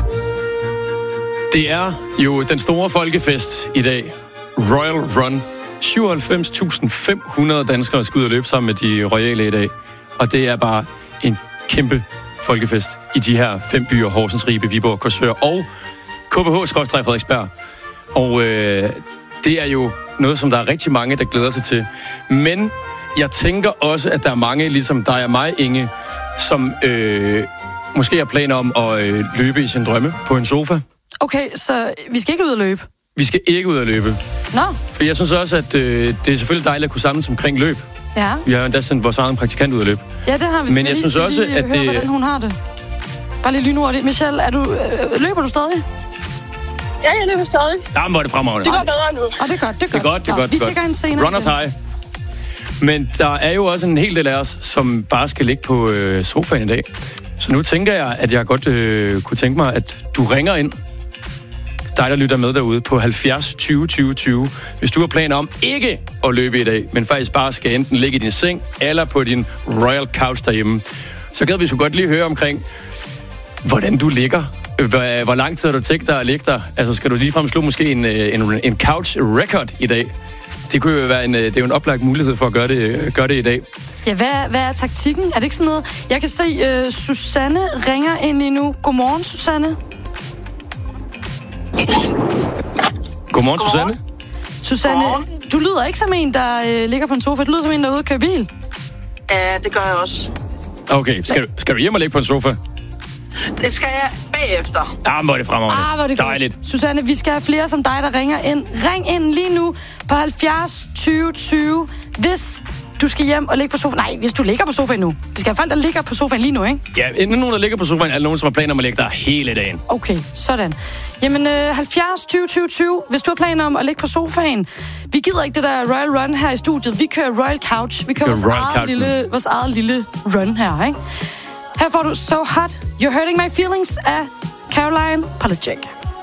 G: Det er jo den store folkefest i dag. Royal Run syvoghalvfems tusind fem hundrede danskere skal ud og løbe sammen med de royale i dag. Og det er bare en kæmpe folkefest i de her fem byer, Horsens, Ribe, Viborg, Korsør og K B H-Frederiksberg. Og øh, det er jo noget, som der er rigtig mange, der glæder sig til. Men jeg tænker også, at der er mange, ligesom dig og mig, Inge, som øh, måske har planer om at øh, løbe i sin drømme på en sofa.
B: Okay, så vi skal ikke ud og løbe?
G: Vi skal ikke ud og løbe.
B: Nå.
G: For jeg synes også, at øh, det er selvfølgelig dejligt at kunne samles omkring løb.
B: Ja.
G: Vi har endda sendt vores egen praktikant ud og løbe.
B: Ja, det har vi.
G: Men jeg lige, synes også,
B: lige,
G: at
B: høre,
G: det...
B: hvordan hun har det. Bare lige lynhurtigt. Michelle, er du, øh, løber du stadig?
J: Ja, jeg løber stadig.
G: Jamen, hvor er det fremragende.
J: Det går bedre nu.
B: Og det er godt, det er godt.
G: Det er godt, det er godt.
B: Vi tjekker en senere.
G: Runners high. Men der er jo også en hel del af os, som bare skal ligge på øh, sofaen i dag. Så nu tænker jeg, at jeg godt øh, kunne tænke mig, at du ringer ind. Dig, der lytter med derude på halvfjerds tyve tyve tyve. Hvis du har planer om ikke at løbe i dag, men faktisk bare skal enten ligge i din seng eller på din royal couch derhjemme, så gad vi så godt lige høre omkring, hvordan du ligger. Hvor, hvor lang tid har du tænkt dig at ligge der? Altså, skal du ligefrem slå måske en, en, en couch record i dag? Det kunne jo være en, det er jo en oplagt mulighed for at gøre det, gøre det i dag.
B: Ja, hvad, hvad er taktikken? Er det ikke sådan noget? Jeg kan se, uh, Susanne ringer ind lige nu. Godmorgen, Susanne.
G: Godmorgen, Susanne.
B: Susanne, du lyder ikke som en, der øh, ligger på en sofa. Du lyder som en, der er ude og køre bil.
O: Ja, det gør jeg også.
G: Okay, skal du, skal du hjem og ligge på en sofa?
O: Det skal jeg bagefter.
G: Ah, hvor er det fremragende.
B: Ah, hvor er det
G: dejligt.
B: Godt. Susanne, vi skal have flere som dig, der ringer ind. Ring ind lige nu på halvfjerds tyve tyve, hvis du skal hjem og ligge på sofaen. Nej, hvis du ligger på sofaen nu. Vi skal have folk, der ligger på sofaen lige nu, ikke?
G: Ja, enten nogen, der ligger på sofaen, eller nogen, som har planer om at ligge der hele dagen.
B: Okay, sådan. Jamen, øh, halvfjerds tyve tyve tyve, hvis du har planer om at ligge på sofaen. Vi gider ikke det der Royal Run her i studiet. Vi kører Royal Couch. Vi kører vores eget, lille, vores eget lille run her, ikke? Her får du So Hot, You're Hurting My Feelings af Caroline Polachek.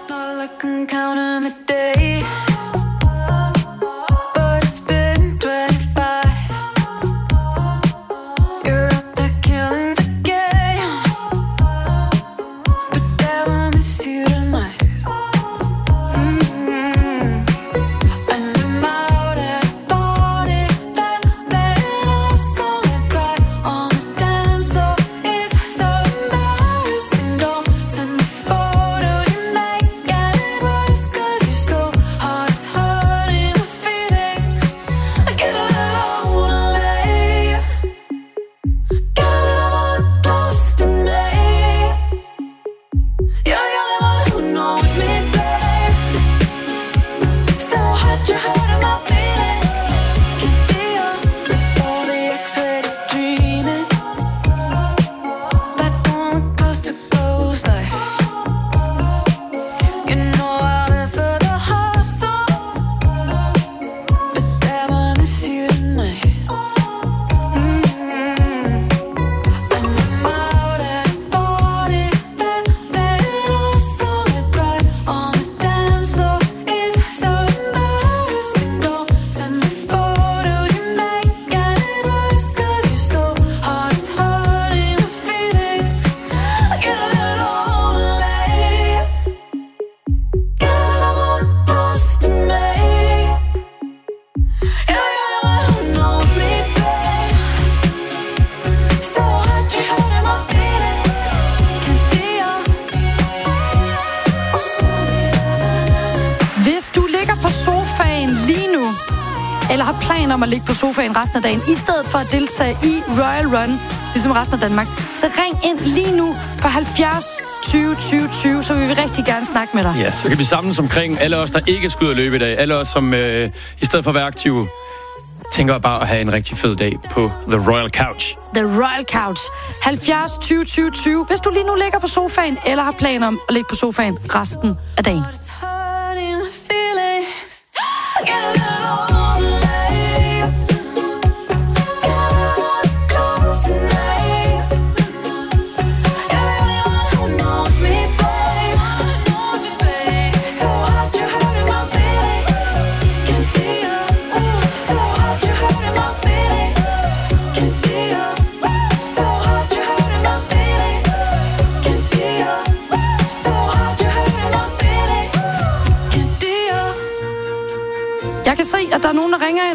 B: eller har planer om at ligge på sofaen resten af dagen, i stedet for at deltage i Royal Run, ligesom resten af Danmark, så ring ind lige nu på halvfjerds tyve tyve tyve, så vil vi rigtig gerne snakke med dig.
G: Ja, så kan vi samles omkring alle os, der ikke skal ud og løbe i dag. Alle os, som øh, i stedet for at være aktive, tænker bare at have en rigtig fed dag på The Royal Couch.
B: The Royal Couch. halvfjerds tyve tyve tyve. Hvis du lige nu ligger på sofaen, eller har planer om at ligge på sofaen resten af dagen.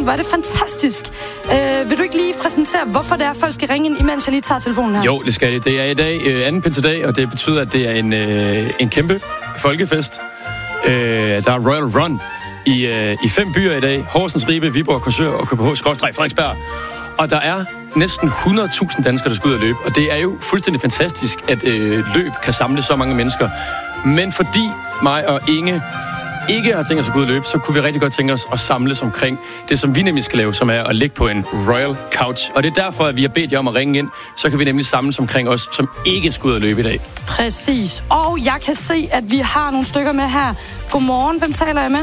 B: Var det fantastisk. Øh, vil du ikke lige præsentere, hvorfor det er, folk skal ringe ind, imens jeg lige tager telefonen her?
G: Jo, det skal det. Det er i dag øh, anden pinsedag, og det betyder, at det er en, øh, en kæmpe folkefest. Øh, der er Royal Run i, øh, i fem byer i dag. Horsens, Ribe, Viborg, Korsør og K P H-Frederiksberg. Og der er næsten hundrede tusind danskere, der skal ud og løbe. Og det er jo fuldstændig fantastisk, at øh, løb kan samle så mange mennesker. Men fordi mig og Inge ikke har tænkt os at gå ud og løbe, så kunne vi rigtig godt tænke os at samles omkring det, som vi nemlig skal lave, som er at ligge på en Royal Couch. Og det er derfor, at vi har bedt jer om at ringe ind, så kan vi nemlig samles omkring os, som ikke skal ud og løbe i dag.
B: Præcis. Og jeg kan se, at vi har nogle stykker med her. Godmorgen. Hvem taler jeg med?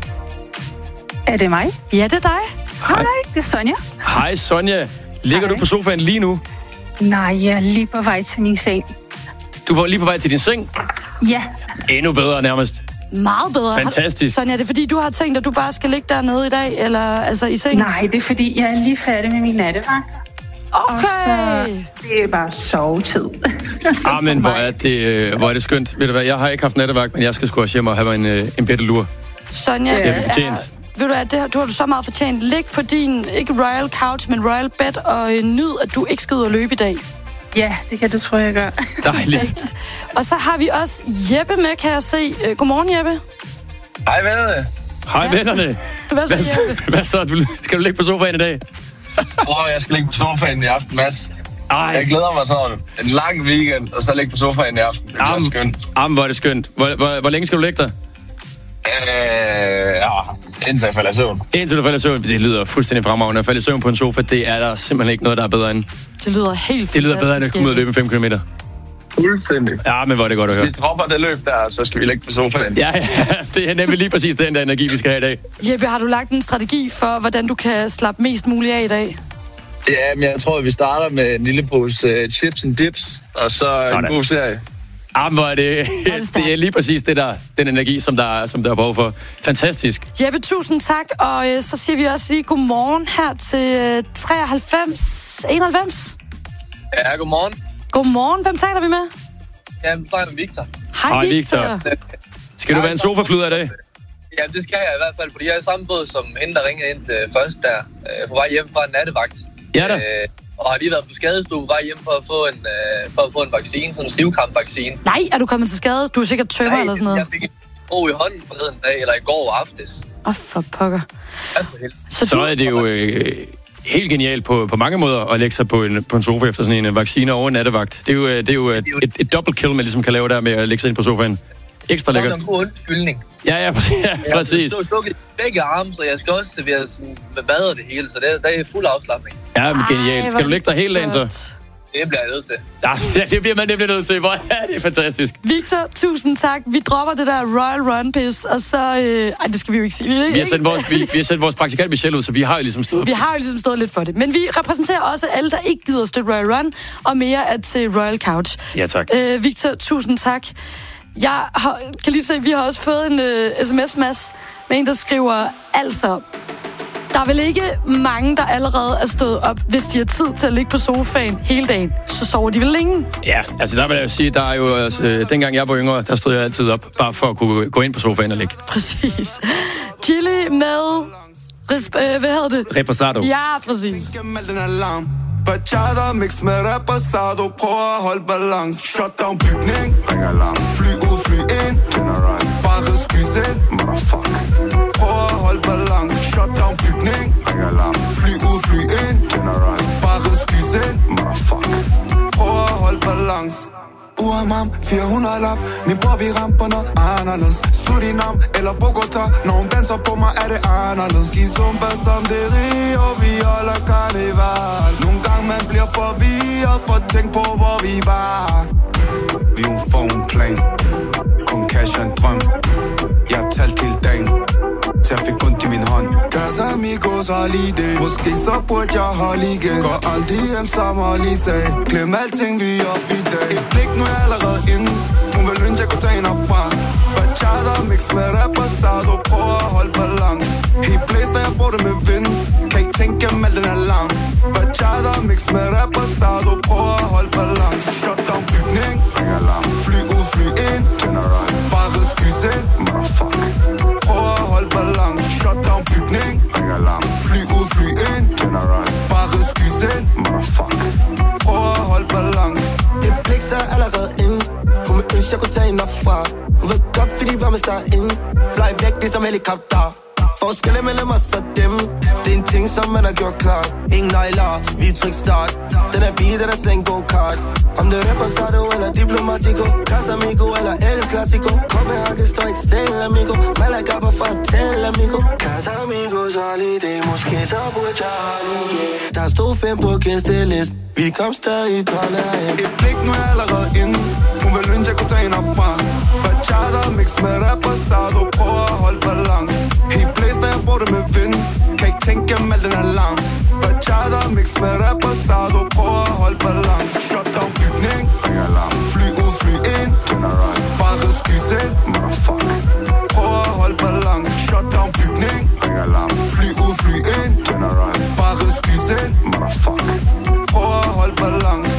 P: Er det mig?
B: Ja, det er dig.
P: Hej, det er Sonja.
G: Hej Sonja. Ligger
P: Hej.
G: du på sofaen lige nu?
P: Nej, jeg er lige på vej til min seng.
G: Du var lige på vej til din seng?
P: Ja.
G: Endnu bedre nærmest.
B: Meget bedre.
G: Fantastisk.
B: Sonja, er det fordi, du har tænkt, at du bare skal ligge dernede i dag, eller altså i sengen?
P: Nej, det er fordi, jeg er lige færdig med min nattevagt.
B: Okay.
P: Og så, det er bare sovetid.
G: Ah, men hvor er, det, øh, hvor er det skønt. Ved du hvad, jeg har ikke haft nattevagt, men jeg skal sgu også hjem og have mig en, øh, en bedre lur.
B: Sonja,
G: det er fortjent.
B: Ved du hvad, det, du har du så meget fortjent. Lig på din, ikke Royal Couch, men Royal Bed, og øh, nyd, at du ikke skal ud og løbe i dag.
P: Ja, det kan du, tror jeg, gør.
G: Dejligt.
B: Og så har vi også Jeppe med, kan jeg se. Øh, godmorgen, Jeppe.
Q: Hej, vennerne.
G: Hej, vennerne.
B: Hvad så, Jeppe?
G: Hvad så? Du, skal du ligge på sofaen i dag?
Q: Åh, oh, jeg skal ligge på sofaen i aften, Mads.
G: Ej.
Q: Jeg glæder mig sådan en lang weekend, og så ligge på sofaen i aften. Det bliver
G: Am,
Q: skønt.
G: Am, hvor er det skønt. Hvor, hvor, hvor længe skal du ligge der?
Q: Øh, ja, indtil jeg falder i søvn.
G: Indtil du falder i søvn. Det lyder fuldstændig fremragende. At falde i søvn på en sofa, det er der simpelthen ikke noget, der er bedre end.
B: Det lyder helt fantastisk.
G: Det lyder bedre end at komme ud og løbe fem kilometer.
Q: Fuldstændig.
G: Ja, men hvor er det godt at høre.
Q: Hvis vi dropper det løb der, så skal vi ligge på sofaen.
G: Ja, ja, det er nemlig lige præcis den der energi, vi skal have i dag.
B: Jeppe, har du lagt en strategi for, hvordan du kan slappe mest muligt af i dag?
Q: Ja, men jeg tror, at vi starter med en lille pose uh, chips and dips, og så
G: Sådan.
Q: en god serie.
G: Ah, hvor er det, det er lige præcis det der, den energi, som der, som der er behov for. Fantastisk.
B: Jeppe, tusind tak, og øh, så siger vi også lige godmorgen her til øh, treoghalvfems enoghalvfems.
Q: Ja, godmorgen.
B: Godmorgen, hvem taler vi med?
Q: Ja, jeg taler med Victor.
B: Hej,
G: Hej,
B: Victor.
G: Victor. Skal du være en sofaflyder i dag?
Q: Ja, det skal jeg i hvert fald, fordi jeg er i samme båd som hende, der ringede ind øh, først der, øh, på vej hjem fra en nattevagt.
G: Ja da.
Q: Øh, og har lige været på skadestue på vej hjem for at få en, øh, for at få en vaccine, sådan en stivkrampvaccine.
B: Nej, er du kommet til skade? Du er sikkert tømmer eller sådan noget.
Q: Jeg fik en ro i hånden forleden dag, eller i går aftes.
B: Åh, oh, for pokker.
G: Så, så du... er det jo øh, helt genialt på, på mange måder at lægge sig på en, på en sofa efter sådan en vaccine over en nattevagt. Det er jo, det er jo et, et, et dobbelt kill, man ligesom kan lave der med at lægge sig ind på sofaen. Ekstra lækkert.
Q: Det er en god undskyldning.
G: Ja, ja, præcis. Ja, præcis.
Q: Jeg har stukket begge arme, så jeg skal også servere med bad og det hele, så det, der er fuld afslapning.
G: Ja, men genialt. Skal du lægge dig hele dagen så?
Q: Det bliver jeg nødt til.
G: Ja, det bliver man nemlig nødt til. Hvor er det fantastisk.
B: Victor, tusind tak. Vi dropper det der Royal Run-piss, og så... Øh, ej, det skal vi jo ikke sige.
G: Vi har sendt vores, vi, vi har sendt vores praktikant Michelle ud, så vi har jo ligesom stået...
B: Vi har jo ligesom stået lidt for det. Men vi repræsenterer også alle, der ikke gider støtte Royal Run, og mere er til Royal Couch.
G: Ja, tak.
B: Øh, Victor, tusind tak. Jeg har, kan lige se, at vi har også fået en uh, sms-mass med en, der skriver, altså, der er vel ikke mange, der allerede er stået op, hvis de har tid til at ligge på sofaen hele dagen, så sover de vel længe.
G: Ja, altså der vil jeg jo sige, der er jo, altså, dengang jeg var yngre, der stod jeg altid op, bare for at kunne gå ind på sofaen og ligge.
B: Præcis. Chili med, risp, øh, hvad hedder det?
G: Reposado.
B: Ja, præcis.
K: Bachata mix med reposado. Prøv at holde balance. Shutdown bygning. Ring alarm. Fly ud, fly ind. Turnaround. Bare skys ind. Motherfuck. Prøv at holde balance. Shutdown bygning. Ring alarm. Fly ud, fly ind. Turnaround. Bare skys ind. Motherfuck. Prøv at holde balance. Uamam, fire hundrede lap. Min bror, vi ramper noget anderledes. Surinam eller Bogota. Når hun danser på mig, er det anderledes. Kizumba som det rige, og vi holder karneval. Nogle gange man bliver forvirret, for at tænke på, hvor vi var. Vi er for en plan. Kun cash og en drøm. Jeg har talt til dagen, til jeg fik ondt i min hånd. Casa amigos har lige det. Måske så burde jeg holde igen. Går aldrig hjem som Holly sagde. Glem alting, vi er op i dag. Et blik nu er jeg allerede inde. Hun vil ønske, jeg kunne tage hende op fra. Bachata mix med reposado. Prøv at holde balance. Helt blæst, da jeg bruger det med vind. Kan ikke tænke om al den alarm. Bachata mix med reposado. Prøv at holde balance. Shutdown bygning. Ring alarm. Fly ud, fly ind. Turnaround. Bare skys ind. Motherfuck. Prøv at holde balance. Shutdown bygning. Ring alarm. Fly ud. balance.
R: Det blik så allerede inde. Hun vil ønske, jeg kunne tage hende op fra. Hun ved godt, fordi vi var med start inde. Fly væk, ligesom helikopter. Forskelle mellem os og dem. Det er en ting, som man har gjort klar. Ingen nejler, vi er tryk start. Den er bil, den er slet en go-kart. Om det er reposado eller diplomatico, Casamigo eller El Clasico. Copenhagen står ikke stille, amigo. Malaga på fortæl, amigo. Casamigos holiday, måske så burde jeg holde. Der stod fem på gæstelist. Vi kom stadig trolde herhen.
K: Et blik, nu er allerede inde. Hun vil ønske, jeg kunne tage hende op fra. Bachata mix med reposado. Prøv at holde balance. Helt blæst, når jeg bruger det med vind. Kan ikke tænke om alt den er lang. Bachata mix med reposado. Prøv at holde balance. Shutdown bygning, ring alarm. Fly ud, fly ind, turn around. Bare skys ind, motherfucker. Prøv at holde balance. Shutdown bygning, ring alarm. Fly ud, fly ind, turn around. Bare skys ind, motherfucker. Prøv at holde balance.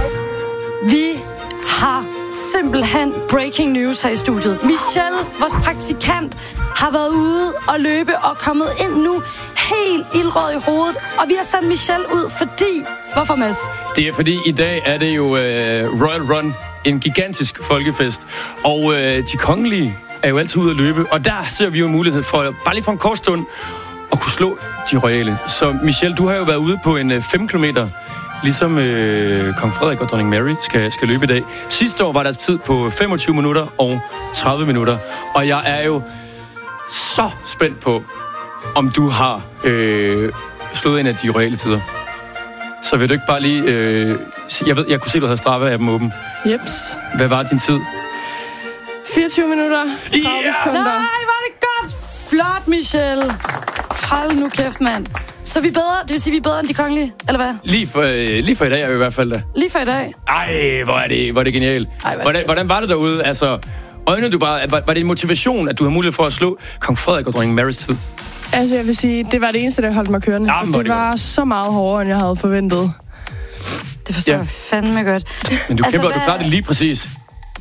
B: Vi har simpelthen breaking news her i studiet. Michelle, vores praktikant, har været ude og løbe og kommet ind nu helt ildrød i hovedet. Og vi har sendt Michelle ud, fordi... Hvorfor, Mads?
G: Det er fordi, i dag er det jo uh, Royal Run, en gigantisk folkefest. Og uh, de kongelige er jo altid ude at løbe. Og der ser vi jo en mulighed for, bare lige for en kort stund, at kunne slå de royale. Så Michelle, du har jo været ude på en fem uh, kilometer... Ligesom øh, kong Frederik og dronning Mary skal, skal løbe i dag. Sidste år var deres tid på femogtyve minutter og tredive minutter. Og jeg er jo så spændt på, om du har øh, slået ind af de reelle tider. Så vil du ikke bare lige... Øh, jeg ved, jeg kunne se, du havde Strava af dem åben.
M: Jeps.
G: Hvad var din tid?
M: fireogtyve minutter, tredive yeah! sekunder.
B: Nej, var det godt! Flot, Michelle. Hold nu kæft, mand. Så vi er bedre, det vil sige, vi er bedre end de kongelige, eller hvad?
G: Lige for, øh, lige for i dag er vi i hvert fald da.
B: Lige for i dag?
G: Ej, hvor er det, hvor er det genialt. Ej, hvordan, det? hvordan var det derude? Altså, øjnede du bare, var, var det en motivation, at du havde mulighed for at slå kong Frederik og dronning Marys tid?
M: Altså, jeg vil sige, det var det eneste, der holdt mig kørende.
G: Jamen,
M: det,
G: det
M: var godt. Så meget hårdere, end jeg havde forventet.
B: Det forstår ja. jeg fandme godt.
G: Men du altså, kæmper, hvad... du klarer det lige præcis.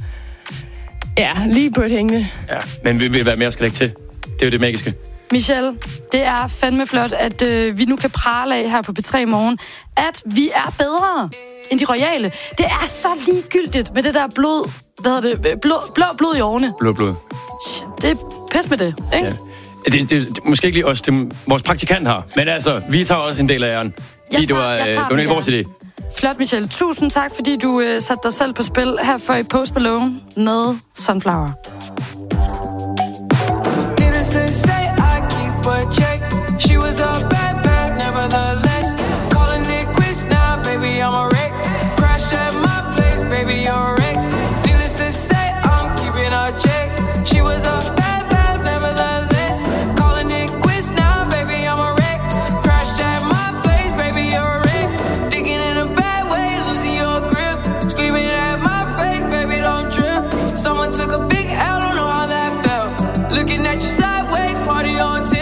M: Ja, lige på et hængende.
G: Ja, men vi vil være mere skal ikke til. Det er jo det magiske.
B: Michelle, det er fandme flot, at øh, vi nu kan prale af her på P tre Morgen, at vi er bedre end de royale. Det er så ligegyldigt med det der blod, hvad hedder det, blod, blå blod i årene.
G: Blå blod.
B: Det er pis med det, ikke?
G: Ja. Det, det, det, måske ikke lige os, det vores praktikant har, men altså, vi tager også en del af æren.
B: Jeg tager,
G: det var,
B: jeg tager
G: øh, det var ikke vores idé.
B: Flot, Michelle. Tusind tak, fordi du øh, satte dig selv på spil her for i Post Malone med Sunflower.
S: Check. She was a bad, bad, nevertheless. Calling it quits now, baby, I'm a wreck. Crash at my place, baby, you're a wreck. Needless to say, I'm keeping her check. She was a bad, bad, nevertheless. Calling it quits now, baby, I'm a wreck. Crash at my place, baby, you're a wreck. Thinking in a bad way, losing your grip. Screaming at my face, baby, don't trip. Someone took a big L, don't know how that felt. Looking at you sideways, party on tilt.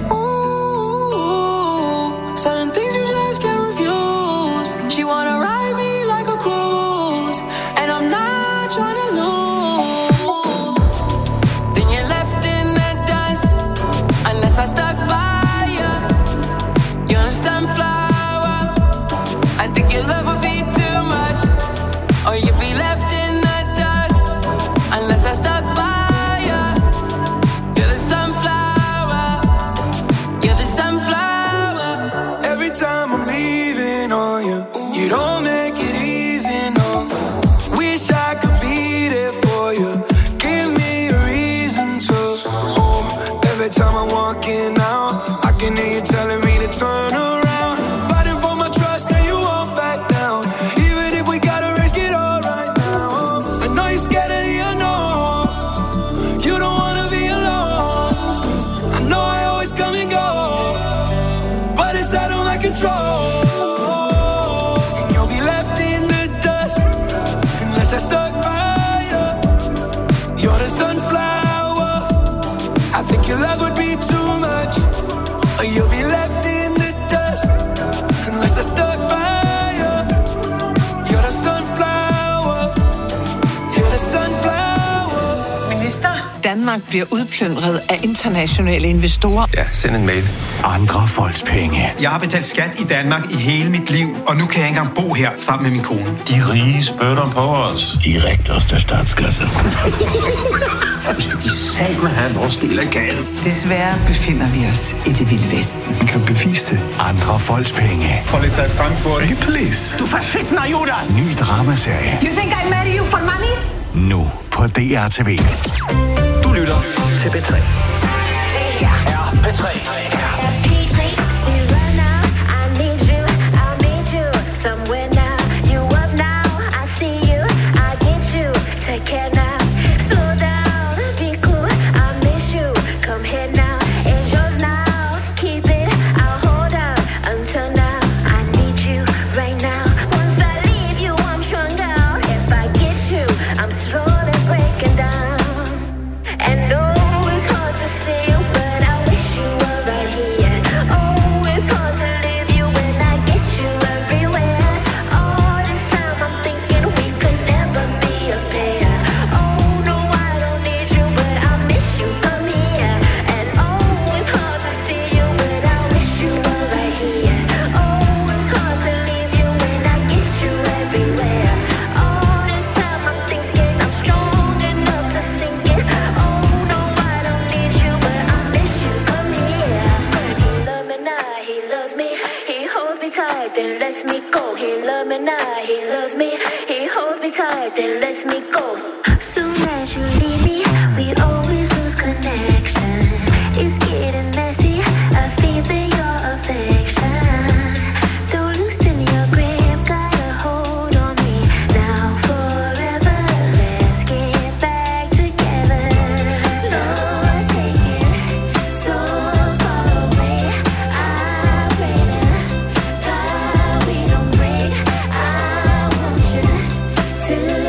S: Certain things you just can't refuse. She wanna ride me like a cruise, and I'm not trying to lose. Then you're left in the dust, unless I stuck by you. You're a sunflower. I think your love would be too much, or you'd be left in the dust, unless I stuck by you. You're the sunflower. You're the sunflower.
K: Time I'm leaving on you, you don't make it easy, no. Wish I could be there for you. Give me a reason to. Oh, every time I'm walking out, I can hear you telling me to turn around. Fighting for my trust and you won't back down. Even if we gotta risk it all right now. I know you're scared of the unknown. You don't wanna be alone. I know I always come and go, but it's out of my control. And you'll be left in the dust, unless I stuck by you. You're the sunflower. I think your love would be too much, or you'll be left in the dust, unless I stuck by you. You're the sunflower. You're the sunflower.
T: Minister, Danmark Danmark bliver udplyndret af internationale investorer.
U: Ja, send en mail.
V: Andre folks penge.
W: Jeg har betalt skat i Danmark i hele mit liv, og nu kan jeg ikke engang bo her sammen med min kone.
V: De rige spytter på os. I rigtigste statskasse.
U: Så skal vi satme have vores del af gaden.
T: Desværre befinder vi os i det vilde vesten.
V: Man kan bevise det. Andre folks penge.
W: Polizei Frankfurt.
V: Hey, police.
T: Du verschissener Judas!
V: Ny dramaserie.
T: You think I marry you for money?
V: Nu på D R T V.
A: Du lytter til B tre. Det her er B tre.
E: Then lets me go. Soon as you leave me, we always lose connection. It's getting messy. I feel that your affection. Don't loosen your grip, got a hold on me now forever. Let's get back together. Lord, take it so far away. I pray to God we don't break. I want you to.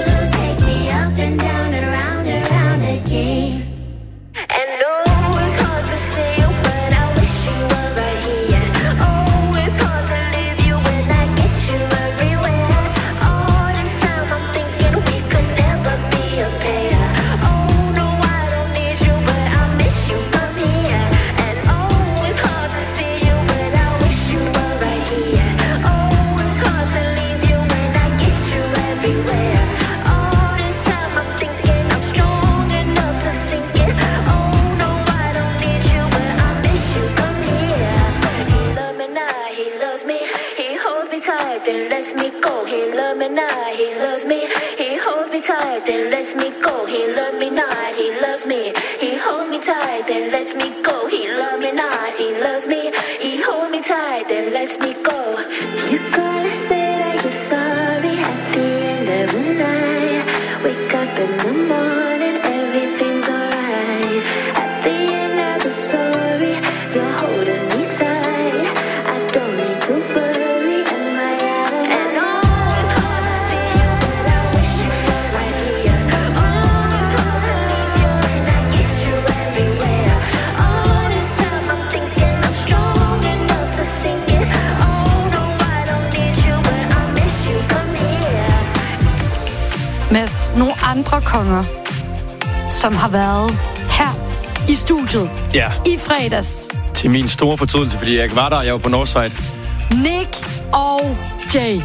E: Then lets me go. He loves me not. He loves me. He holds me tight. Then lets me go. He loves me not. He loves me. He holds me tight. Then lets me go. You gotta say that you're sorry at the end of the night. Wake up in the morning, everything's alright. At the end of the story, you're holding me tight. I don't need to worry. Am I out of and oh, it's hard to see you, but I wish you were right here. Oh, it's hard to leave you when I get you everywhere. All this time I'm thinking I'm strong enough to sink it. Oh no, I don't need you, but I miss you. Come here.
B: Mads, nogle andre konger, som har været her i studiet
G: ja.
B: i fredags.
G: Til min store fortrydelse, fordi jeg ikke var der. Jeg var på Northside.
B: Nick og Jay.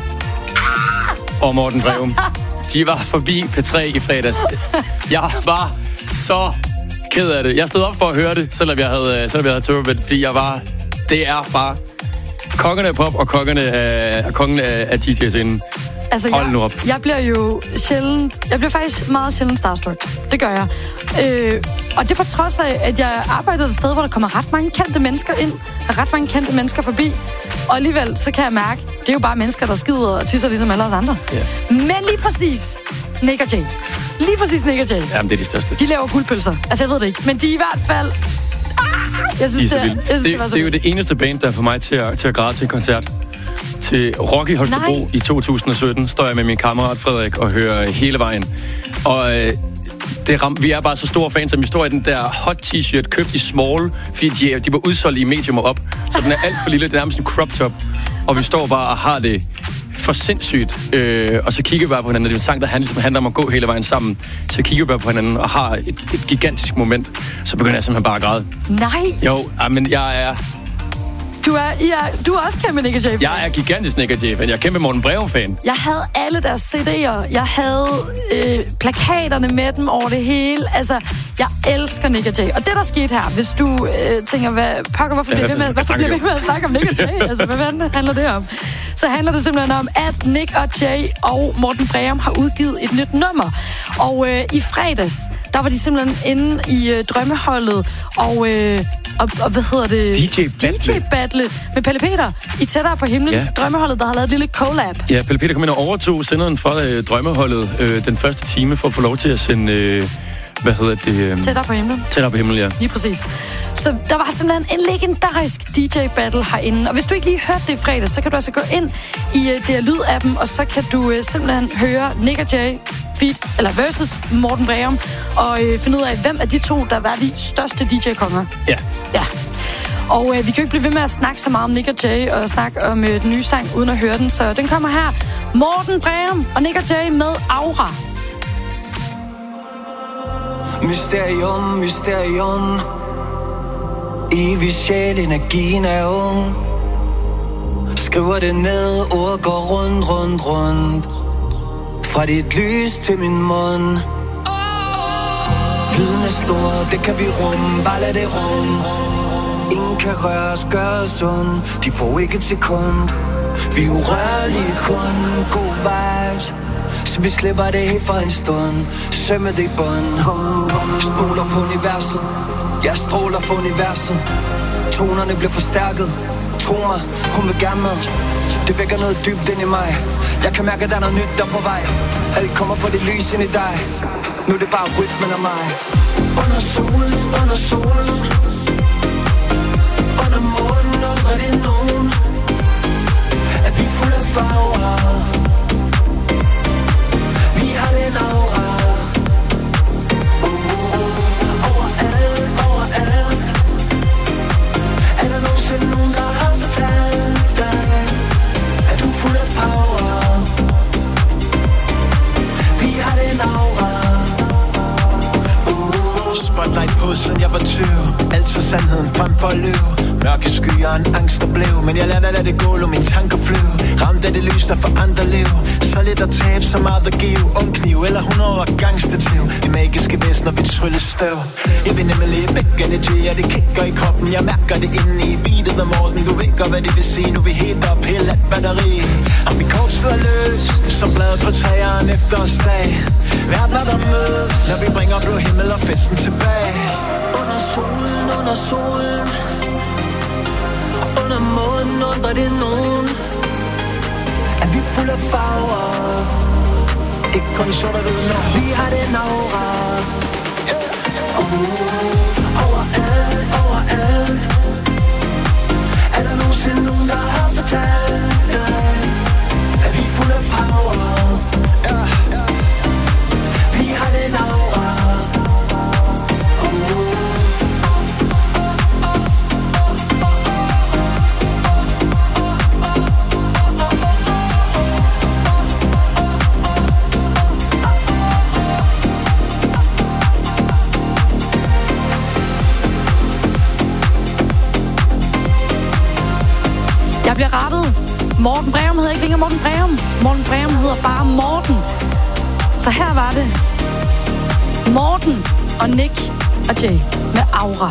G: Og Morten Breum. De var forbi P tre i fredags. Jeg var så ked af det. Jeg stod op for at høre det, selvom jeg havde, selvom jeg havde tøvrbænd, fordi jeg var... Det er bare kongerne af pop og kongerne af, kongen af, af D J-scenen.
B: Altså,
G: Hold nu op.
B: Jeg, jeg bliver jo sjældent... Jeg bliver faktisk meget sjældent starstruck. Det gør jeg. Øh, og det på trods af, at jeg arbejder et sted, hvor der kommer ret mange kendte mennesker ind. Og ret mange kendte mennesker forbi. Og alligevel, så kan jeg mærke, det er jo bare mennesker, der skider og tisser ligesom alle os andre. Yeah. Men lige præcis Nick og Jay. Lige præcis Nick og Jay.
G: Jamen, det er de største.
B: De laver guldpølser. Altså, jeg ved det ikke. Men de er i hvert fald... Ah! Jeg synes,
G: de
B: det, er, jeg synes
G: det,
B: det, var så
G: det er jo det eneste band, der får mig til at, til at græde til en koncert. Til Rocky Holstebro Nej. i to tusind og sytten står jeg med min kammerat Frederik og hører hele vejen. Og øh, det ram, vi er bare så store fans, at vi står i den der hot t-shirt, købt i small, fordi de, de var udsolgt i medium og op. Så den er alt for lille, det er nærmest en crop top. Og vi står bare og har det for sindssygt. Øh, og så kigger vi bare på hinanden, og det er en sang, der handler, ligesom handler om at gå hele vejen sammen. Så kigger vi bare på hinanden og har et, et gigantisk moment. Så begynder jeg simpelthen bare at græde.
B: Nej!
G: Jo, men jeg er...
B: Du er, er, du er også kæmpe Nick og Jay-fan.
G: Jeg er gigantisk Nick og Jay-fan. Jeg er kæmpe Morten Breum-fan.
B: Jeg havde alle deres C D'er. Jeg havde øh, plakaterne med dem over det hele. Altså, jeg elsker Nick og Jay. Og det, der skete her, hvis du øh, tænker, hvad, pokker, hvorfor bliver vi ved, med, ved med at snakke om Nick og Jay? Altså, hvad fanden handler det om? Så handler det simpelthen om, at Nick og Jay og Morten Breum har udgivet et nyt nummer. Og øh, i fredags, der var de simpelthen inde i øh, drømmeholdet og... Øh, Og, og hvad hedder det?
G: D J Battle.
B: D J Battle med Pelle Peter i Tættere på himlen. Ja. Drømmeholdet, der har lavet et lille collab.
G: Ja, Pelle Peter kom ind og overtog senderen fra øh, Drømmeholdet øh, den første time for at få lov til at sende... Øh, hvad hedder det? Øh,
B: Tættere på himlen.
G: Tættere på himlen, ja.
B: Lige præcis. Så der var simpelthen en legendarisk D J Battle herinde. Og hvis du ikke lige hørte det i fredag, så kan du altså gå ind i uh, D R Lyd-appen, og så kan du uh, simpelthen høre Nick og Jay feat, eller versus Morten Breum, og uh, finde ud af, hvem af de to, der var de største D J-konger.
G: Ja.
B: Ja. Og uh, vi kan jo ikke blive ved med at snakke så meget om Nick og Jay, og snakke om uh, den nye sang, uden at høre den. Så den kommer her. Morten Breum og Nick og Jay med Aura.
D: Mysterium, mysterium. Evig sjæl, energien er ung. Skriver det ned, ord går rundt, rundt, rundt. Fra dit lys til min mund. Lyden er stor, det kan vi rumme, bare lad det rum. Ingen kan røre os, gøre os ond. De får ikke et sekund. Vi er urørlige kun, god vibes. Så vi slipper det helt for en stund. Sømmer det i bund. Spoler på universet. Jeg stråler for universet. Tonerne bliver forstærket. Tro mig, hun vil gerne med. Det vækker noget dybt ind i mig. Jeg kan mærke, at der er noget nyt, der er på vej. Alt kommer for det lys ind i dig. Nu er det bare rytmen af mig. Under solen, under solen. Under månen, under det nogen. At vi er fuld af farver. Vi har den aura. uh, Overalt, overalt. Er der nogensinde nogen, der har fortalt dig, at du er fuld af power? Vi har den aura. uh. Spotlight på, siden jeg var tyve. Altid sandheden frem for at løbe. Mørke skyer og en angst der blev. Men jeg lader lade det gå, lad mine tanker flyve. Ramt af det lys, der forandrer liv. Så lidt at tabe, så meget at give. Ung kniv eller hundrede år gangstativ. Det magiske væsen, når vi tryller støv. Jeg vil nemlig big energy, og det kicker i kroppen. Jeg mærker det inde i beatet om morgen. Du ved godt, hvad det vil sige. Nu er vi helt op, helt lat batteri. Og min kort sidder løst, som bladet på træerne efter os dag. Verden er der mødes, når vi bringer blå himmel og festen tilbage. Under solen, under solen. Under månen, under det nogen. Er vi fuld af farver. Ikke kun sort og hvid, no. Vi har den aura. uh, Overalt, overalt. Er der nogensinde nogen, der har fortalt dig, at vi er fuld af power? yeah. Vi har den aura.
B: Jeg bliver rettet. Morten Breum hedder ikke længere Morten Breum. Morten Breum hedder bare Morten. Så her var det Morten og Nick og Jay med Aura.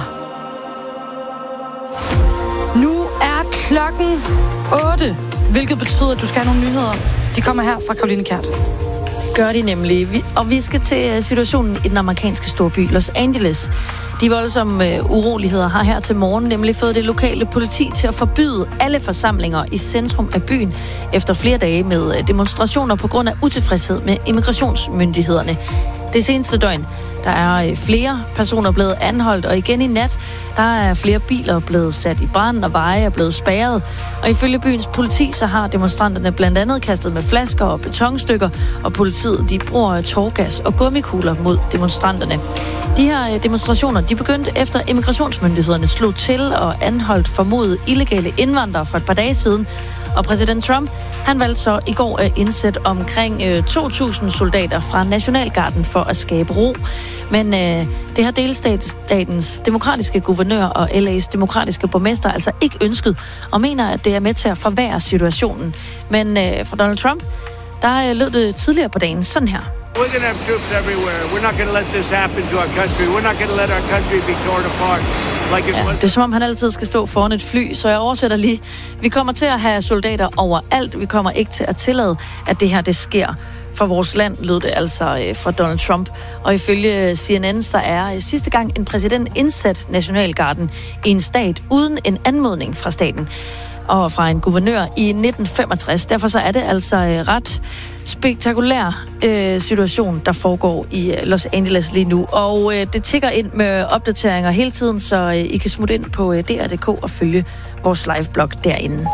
B: Nu er klokken otte, hvilket betyder, at du skal have nogle nyheder. De kommer her fra Caroline Kjært.
C: Gør de nemlig. Vi, og vi skal til situationen i den amerikanske storby Los Angeles. De voldsomme uh, uroligheder har her til morgen nemlig fået det lokale politi til at forbyde alle forsamlinger i centrum af byen efter flere dage med demonstrationer på grund af utilfredshed med immigrationsmyndighederne. Det seneste døgn, der er flere personer blevet anholdt, og igen i nat, der er flere biler blevet sat i brand, og veje er blevet spærret. Og ifølge byens politi, så har demonstranterne blandt andet kastet med flasker og betonstykker, og politiet, de bruger tårgas og gummikugler mod demonstranterne. De her demonstrationer, de begyndte efter immigrationsmyndighederne slog til og anholdt formodet illegale indvandrere for et par dage siden, Og præsident Trump, han valgte så i går at indsætte omkring øh, to tusind soldater fra Nationalgarden for at skabe ro. Men øh, det har delstatens demokratiske guvernør og L A's demokratiske borgmester altså ikke ønsket, og mener, at det er med til at forværre situationen. Men øh, for Donald Trump, der øh, lød det tidligere på dagen sådan her.
F: We're going to have troops everywhere. We're not going to let this happen to our country. We're not going to let our country be torn apart. Like it
C: ja,
F: was.
C: Det er som om, han altid skal stå foran et fly, så jeg oversætter lige. Vi kommer til at have soldater overalt. Vi kommer ikke til at tillade, at det her det sker. For vores land lød det altså øh, fra Donald Trump. Og ifølge C N N, så er øh, sidste gang en præsident indsat Nationalgarden i en stat uden en anmodning fra staten og fra en guvernør i nitten femogtres. Derfor så er det altså øh, ret spektakulær øh, situation, der foregår i øh, Los Angeles lige nu. Og øh, det tikker ind med opdateringer hele tiden, så øh, I kan smutte ind på øh, D R punktum D K og følge vores liveblog derinde.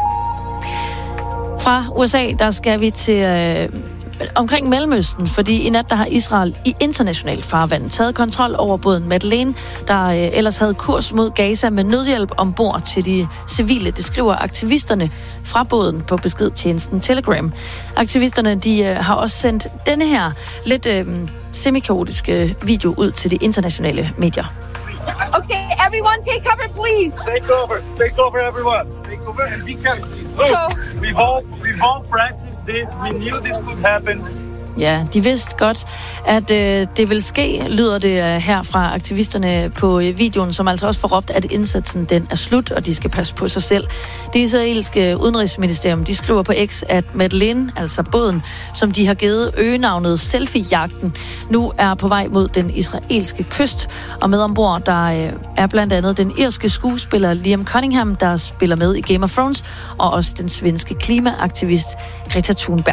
C: Fra U S A, der skal vi til øh, omkring Mellemøsten, fordi i nat der har Israel i internationalt farvand taget kontrol over båden Madeleine, der øh, ellers havde kurs mod Gaza med nødhjælp ombord til de civile. Det skriver aktivisterne fra båden på beskedtjenesten Telegram. Aktivisterne de øh, har også sendt denne her lidt øh, semikaotiske video ud til de internationale medier.
H: Okay, everyone take cover, please.
I: Take over, take over, everyone. Take over and be careful, please. Look,
H: so,
I: we've all, we've all practiced this. We knew this could happen.
C: Ja, de vidste godt, at øh, det vil ske, lyder det øh, her fra aktivisterne på øh, videoen, som altså også får råbt, at indsatsen den er slut, og de skal passe på sig selv. Det israelske udenrigsministerium, de skriver på X, at Madeleine, altså båden, som de har givet øgenavnet Selfie-jagten, nu er på vej mod den israelske kyst, og med ombord, der øh, er blandt andet den irske skuespiller Liam Cunningham, der spiller med i Game of Thrones, og også den svenske klimaaktivist Greta Thunberg.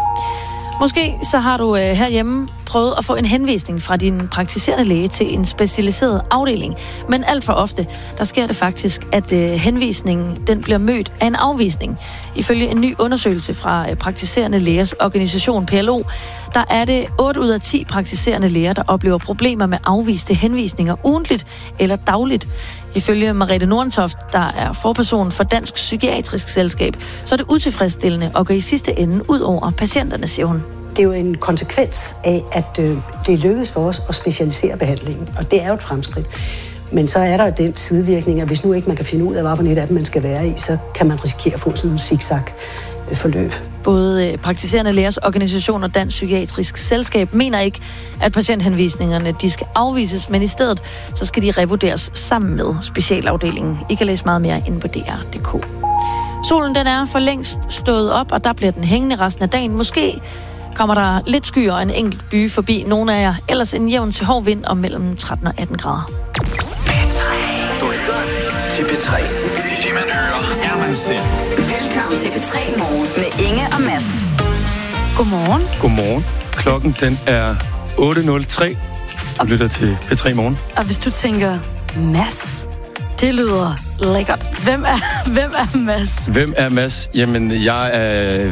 C: Måske så har du øh, herhjemme prøvet at få en henvisning fra din praktiserende læge til en specialiseret afdeling. Men alt for ofte, der sker det faktisk, at øh, henvisningen den bliver mødt af en afvisning. Ifølge en ny undersøgelse fra øh, praktiserende lægers organisation P L O, der er det otte ud af ti praktiserende læger, der oplever problemer med afviste henvisninger ugentligt eller dagligt. Ifølge Merete Nordentoft, der er forperson for Dansk Psykiatrisk Selskab, så er det utilfredsstillende og går i sidste ende ud over patienterne, siger hun.
X: Det er jo en konsekvens af, at øh, det lykkedes for os at specialisere behandlingen, og det er jo et fremskridt. Men så er der den sidevirkning, at hvis nu ikke man kan finde ud af, hvad for et af dem man skal være i, så kan man risikere at få sådan en zigzag-forløb.
C: Både praktiserende lægers organisation og Dansk Psykiatrisk Selskab mener ikke, at patienthenvisningerne de skal afvises, men i stedet så skal de revurderes sammen med specialafdelingen. I kan læse meget mere inde på D R punktum D K. Solen den er for længst stået op, og der bliver den hængende resten af dagen. Måske kommer der lidt skyer og en enkelt by forbi nogle af jer. Ellers en jævn til hård vind om mellem tretten og atten grader.
A: P tre. Du lytter til P tre. Det man hører, er man selv. Velkommen til P tre Morgen med Inge og Mads.
B: Godmorgen.
G: Godmorgen. Klokken den er otte nul tre. Du lytter til P tre Morgen.
B: Og hvis du tænker, Mads, det lyder lækkert. Hvem er, hvem er Mads?
G: Hvem er Mads? Jamen, jeg er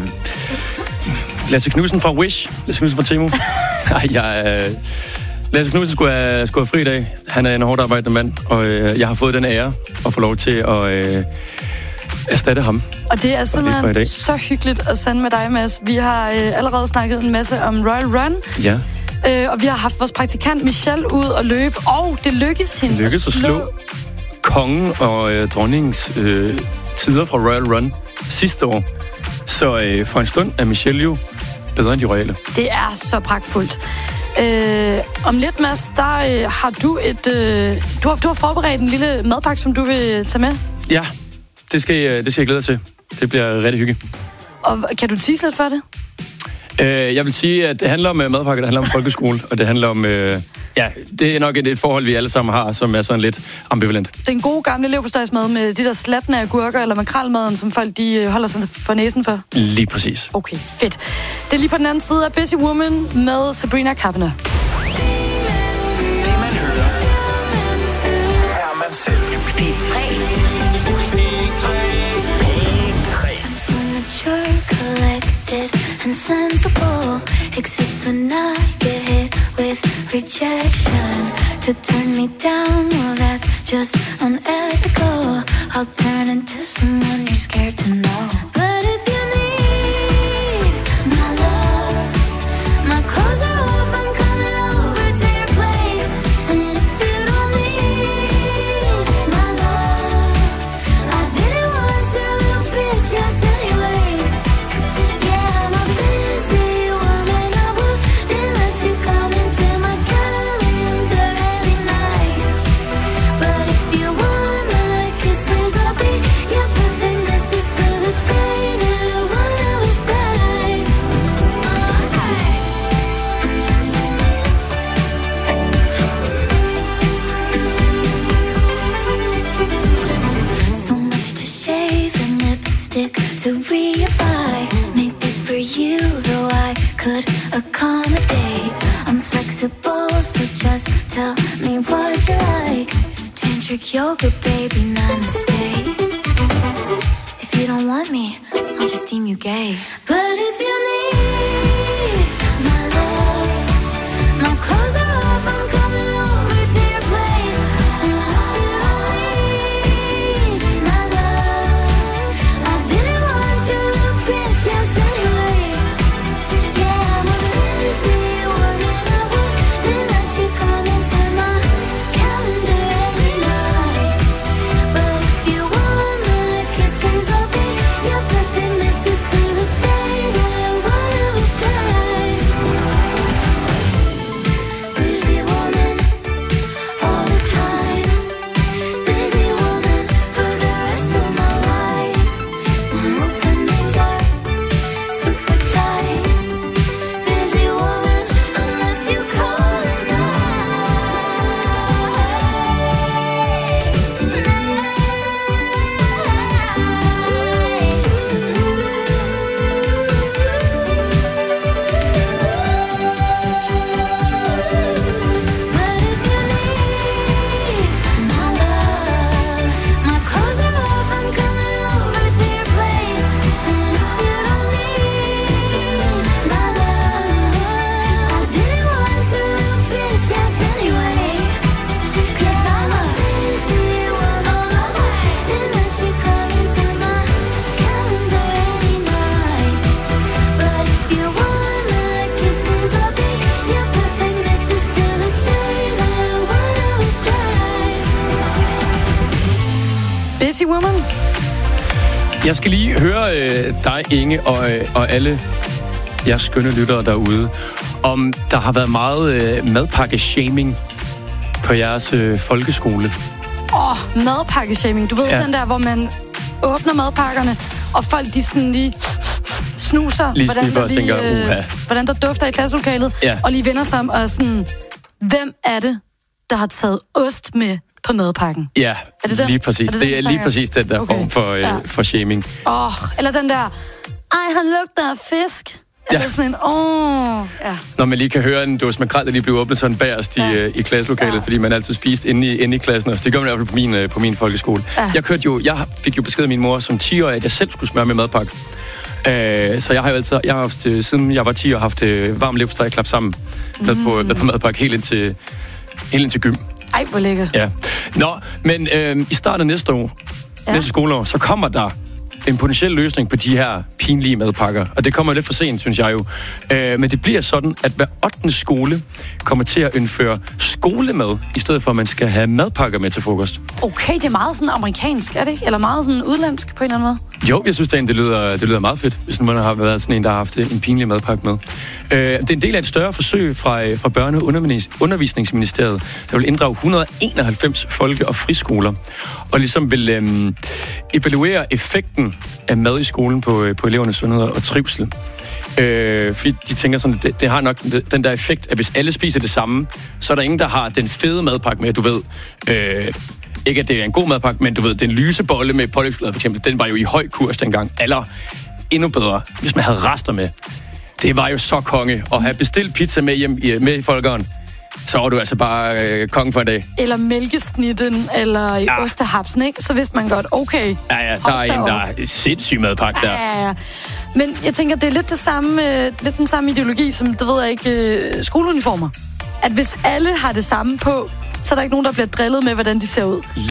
G: Lasse Knudsen fra Wish. Lasse Knudsen fra Temu. Nej, jeg er Lasse Knudsen skulle have, skulle have fri i dag. Han er en hårdt arbejdende mand, og øh, jeg har fået den ære at få lov til at øh, erstatte ham.
B: Og det er simpelthen
G: det
B: så hyggeligt at sende med dig, Mads. Vi har øh, allerede snakket en masse om Royal Run.
G: Ja.
B: Øh, og vi har haft vores praktikant Michelle ud og løbe, og det lykkedes hende
G: det lykkedes
B: at
G: slå, at slå kongen og øh, dronningens øh, tider fra Royal Run sidste år. Så øh, for en stund er Michelle jo bedre end de royale.
B: Det er så pragtfuldt. Øh, om lidt, Mads, der øh, har du et... Øh, du, har, du har forberedt en lille madpakke, som du vil tage med.
G: Ja, det skal, jeg, det skal jeg glæde dig til. Det bliver rigtig hyggeligt.
B: Og kan du tease lidt for det?
G: Øh, jeg vil sige, at det handler om madpakke, det handler om folkeskole, og det handler om... Øh, ja, det er nok et, et forhold, vi alle sammen har, som er sådan lidt ambivalent.
B: Den gode gamle leverpostejsmad med de der slatne agurker eller makrelmaden, som folk de holder sig for næsen for?
G: Lige præcis.
B: Okay, fedt. Det er lige på den anden side af Busy Woman med Sabrina Carpenter.
A: Det man hører, er man selv. P tre. P tre. P tre.
E: Mature, collected and sensible, except when I get hit with rejection. To turn me down, well that's just unethical. I'll turn into someone you're scared to know. But if could accommodate. I'm flexible, so just tell me what you like. Tantric yoga, baby, namaste. If you don't want me, I'll just deem you gay. But if you need my love, my clothes are off, I'm coming over to your place. And if you don't need my love, I didn't want you to bitch, yes, anyway. Yeah, I'm a busy woman, I wouldn't let you come into my calendar any night. But if you want my kisses, I'll be your perfect missus till the day that one of us dies. Busy woman, all the time. Busy woman for the rest of my life. My openings are super tight. Busy woman, unless you call it my clothes are off, I'm coming over to your place. And if you don't need my love, I didn't want you to bitch, yes, anyway. Cause I'm a busy woman, and let you come into my calendar any night. But if you want my kisses, I'll be your perfect missus till the day that one of us dies.
B: Busy Woman.
G: Jeg skal lige høre øh, dig, Inge, og, øh, og alle jeres skønne lyttere derude, om der har været meget øh, madpakke-shaming på jeres øh, folkeskole.
B: Åh, oh, madpakkeshaming. Du ved,
G: Ja.
B: den der, hvor man åbner madpakkerne, og folk de sådan lige snuser,
G: Lige
B: hvordan,
G: sniffer
B: der
G: og tænker, uha.
B: øh, hvordan der dufter i klasselokalet,
G: Ja.
B: og lige vender sig om og er sådan, hvem er det, der har taget ost med på madpakken?
G: Ja,
B: Er det den?
G: lige præcis.
B: Er det
G: Det,
B: den,
G: er
B: du
G: lige
B: snakker?
G: præcis den der
B: Okay.
G: form for, øh,
B: Ja.
G: for shaming.
B: Åh, oh, eller den der, ej, han lugter af fisk. Eller
G: Ja.
B: sådan en, åh, oh. ja.
G: Når man lige kan høre en dåse makrel, der lige bliver åbnet sådan bagerst ja. i, øh, i klasselokalet, ja. fordi man altid spiste inde i, inde i klassen. Og det gør man i hvert fald på min, øh, på min folkeskole.
B: Ja.
G: Jeg kørte jo, jeg fik jo besked af min mor som ti-årig, at jeg selv skulle smøre med madpakke. Øh, så jeg har jo altid, jeg har haft, øh, siden jeg var ti år, haft øh, varm leverpostej klap sammen mm. på, været på madpakke helt indtil, helt indtil gym.
B: Ej, hvor lækkert.
G: Ja. Nå, men øh, i starten af næste år, ja. næste skoleår, så kommer der en potentiel løsning på de her pinlige madpakker. Og det kommer lidt for sent, synes jeg jo. Øh, men det bliver sådan, at hver ottende skole kommer til at indføre skolemad, i stedet for, at man skal have madpakker med til frokost.
B: Okay, det er meget sådan amerikansk, er det ikke? Eller meget sådan udlandsk på en eller anden måde?
G: Jo, jeg synes det, det, lyder, det lyder meget fedt, hvis man har været sådan en, der har haft en pinlig madpakke med. Øh, det er en del af et større forsøg fra, fra Børne- og Undervisningsministeriet, der vil inddrage et hundrede og enoghalvfems folke- og friskoler, og ligesom vil øh, evaluere effekten af mad i skolen på, på elevernes sundhed og trivsel. Øh, fordi de tænker sådan, det, det har nok den der effekt, at hvis alle spiser det samme, så er der ingen, der har den fede madpakke med, du ved. Øh, ikke at det er en god madpakke, men du ved, den lyse bolle med pålægschokolade for eksempel, den var jo i høj kurs dengang. Eller endnu bedre, hvis man havde rester med. Det var jo så konge at have bestilt pizza med hjem i, med i folkeren. Så var du altså bare øh, kongen for en dag.
B: Eller mælkesnitten, eller i
G: Ja.
B: ostehapsen, ikke? Så vidste man godt, okay.
G: Ja, ja, der er en, der er sindssyg madpakke der.
B: Ja, ja, ja. Men jeg tænker, det er lidt, det samme, øh, lidt den samme ideologi, som, det ved jeg ikke, øh, skoleuniformer. At hvis alle har det samme på, så er der ikke nogen, der bliver drillet med, hvordan de ser ud.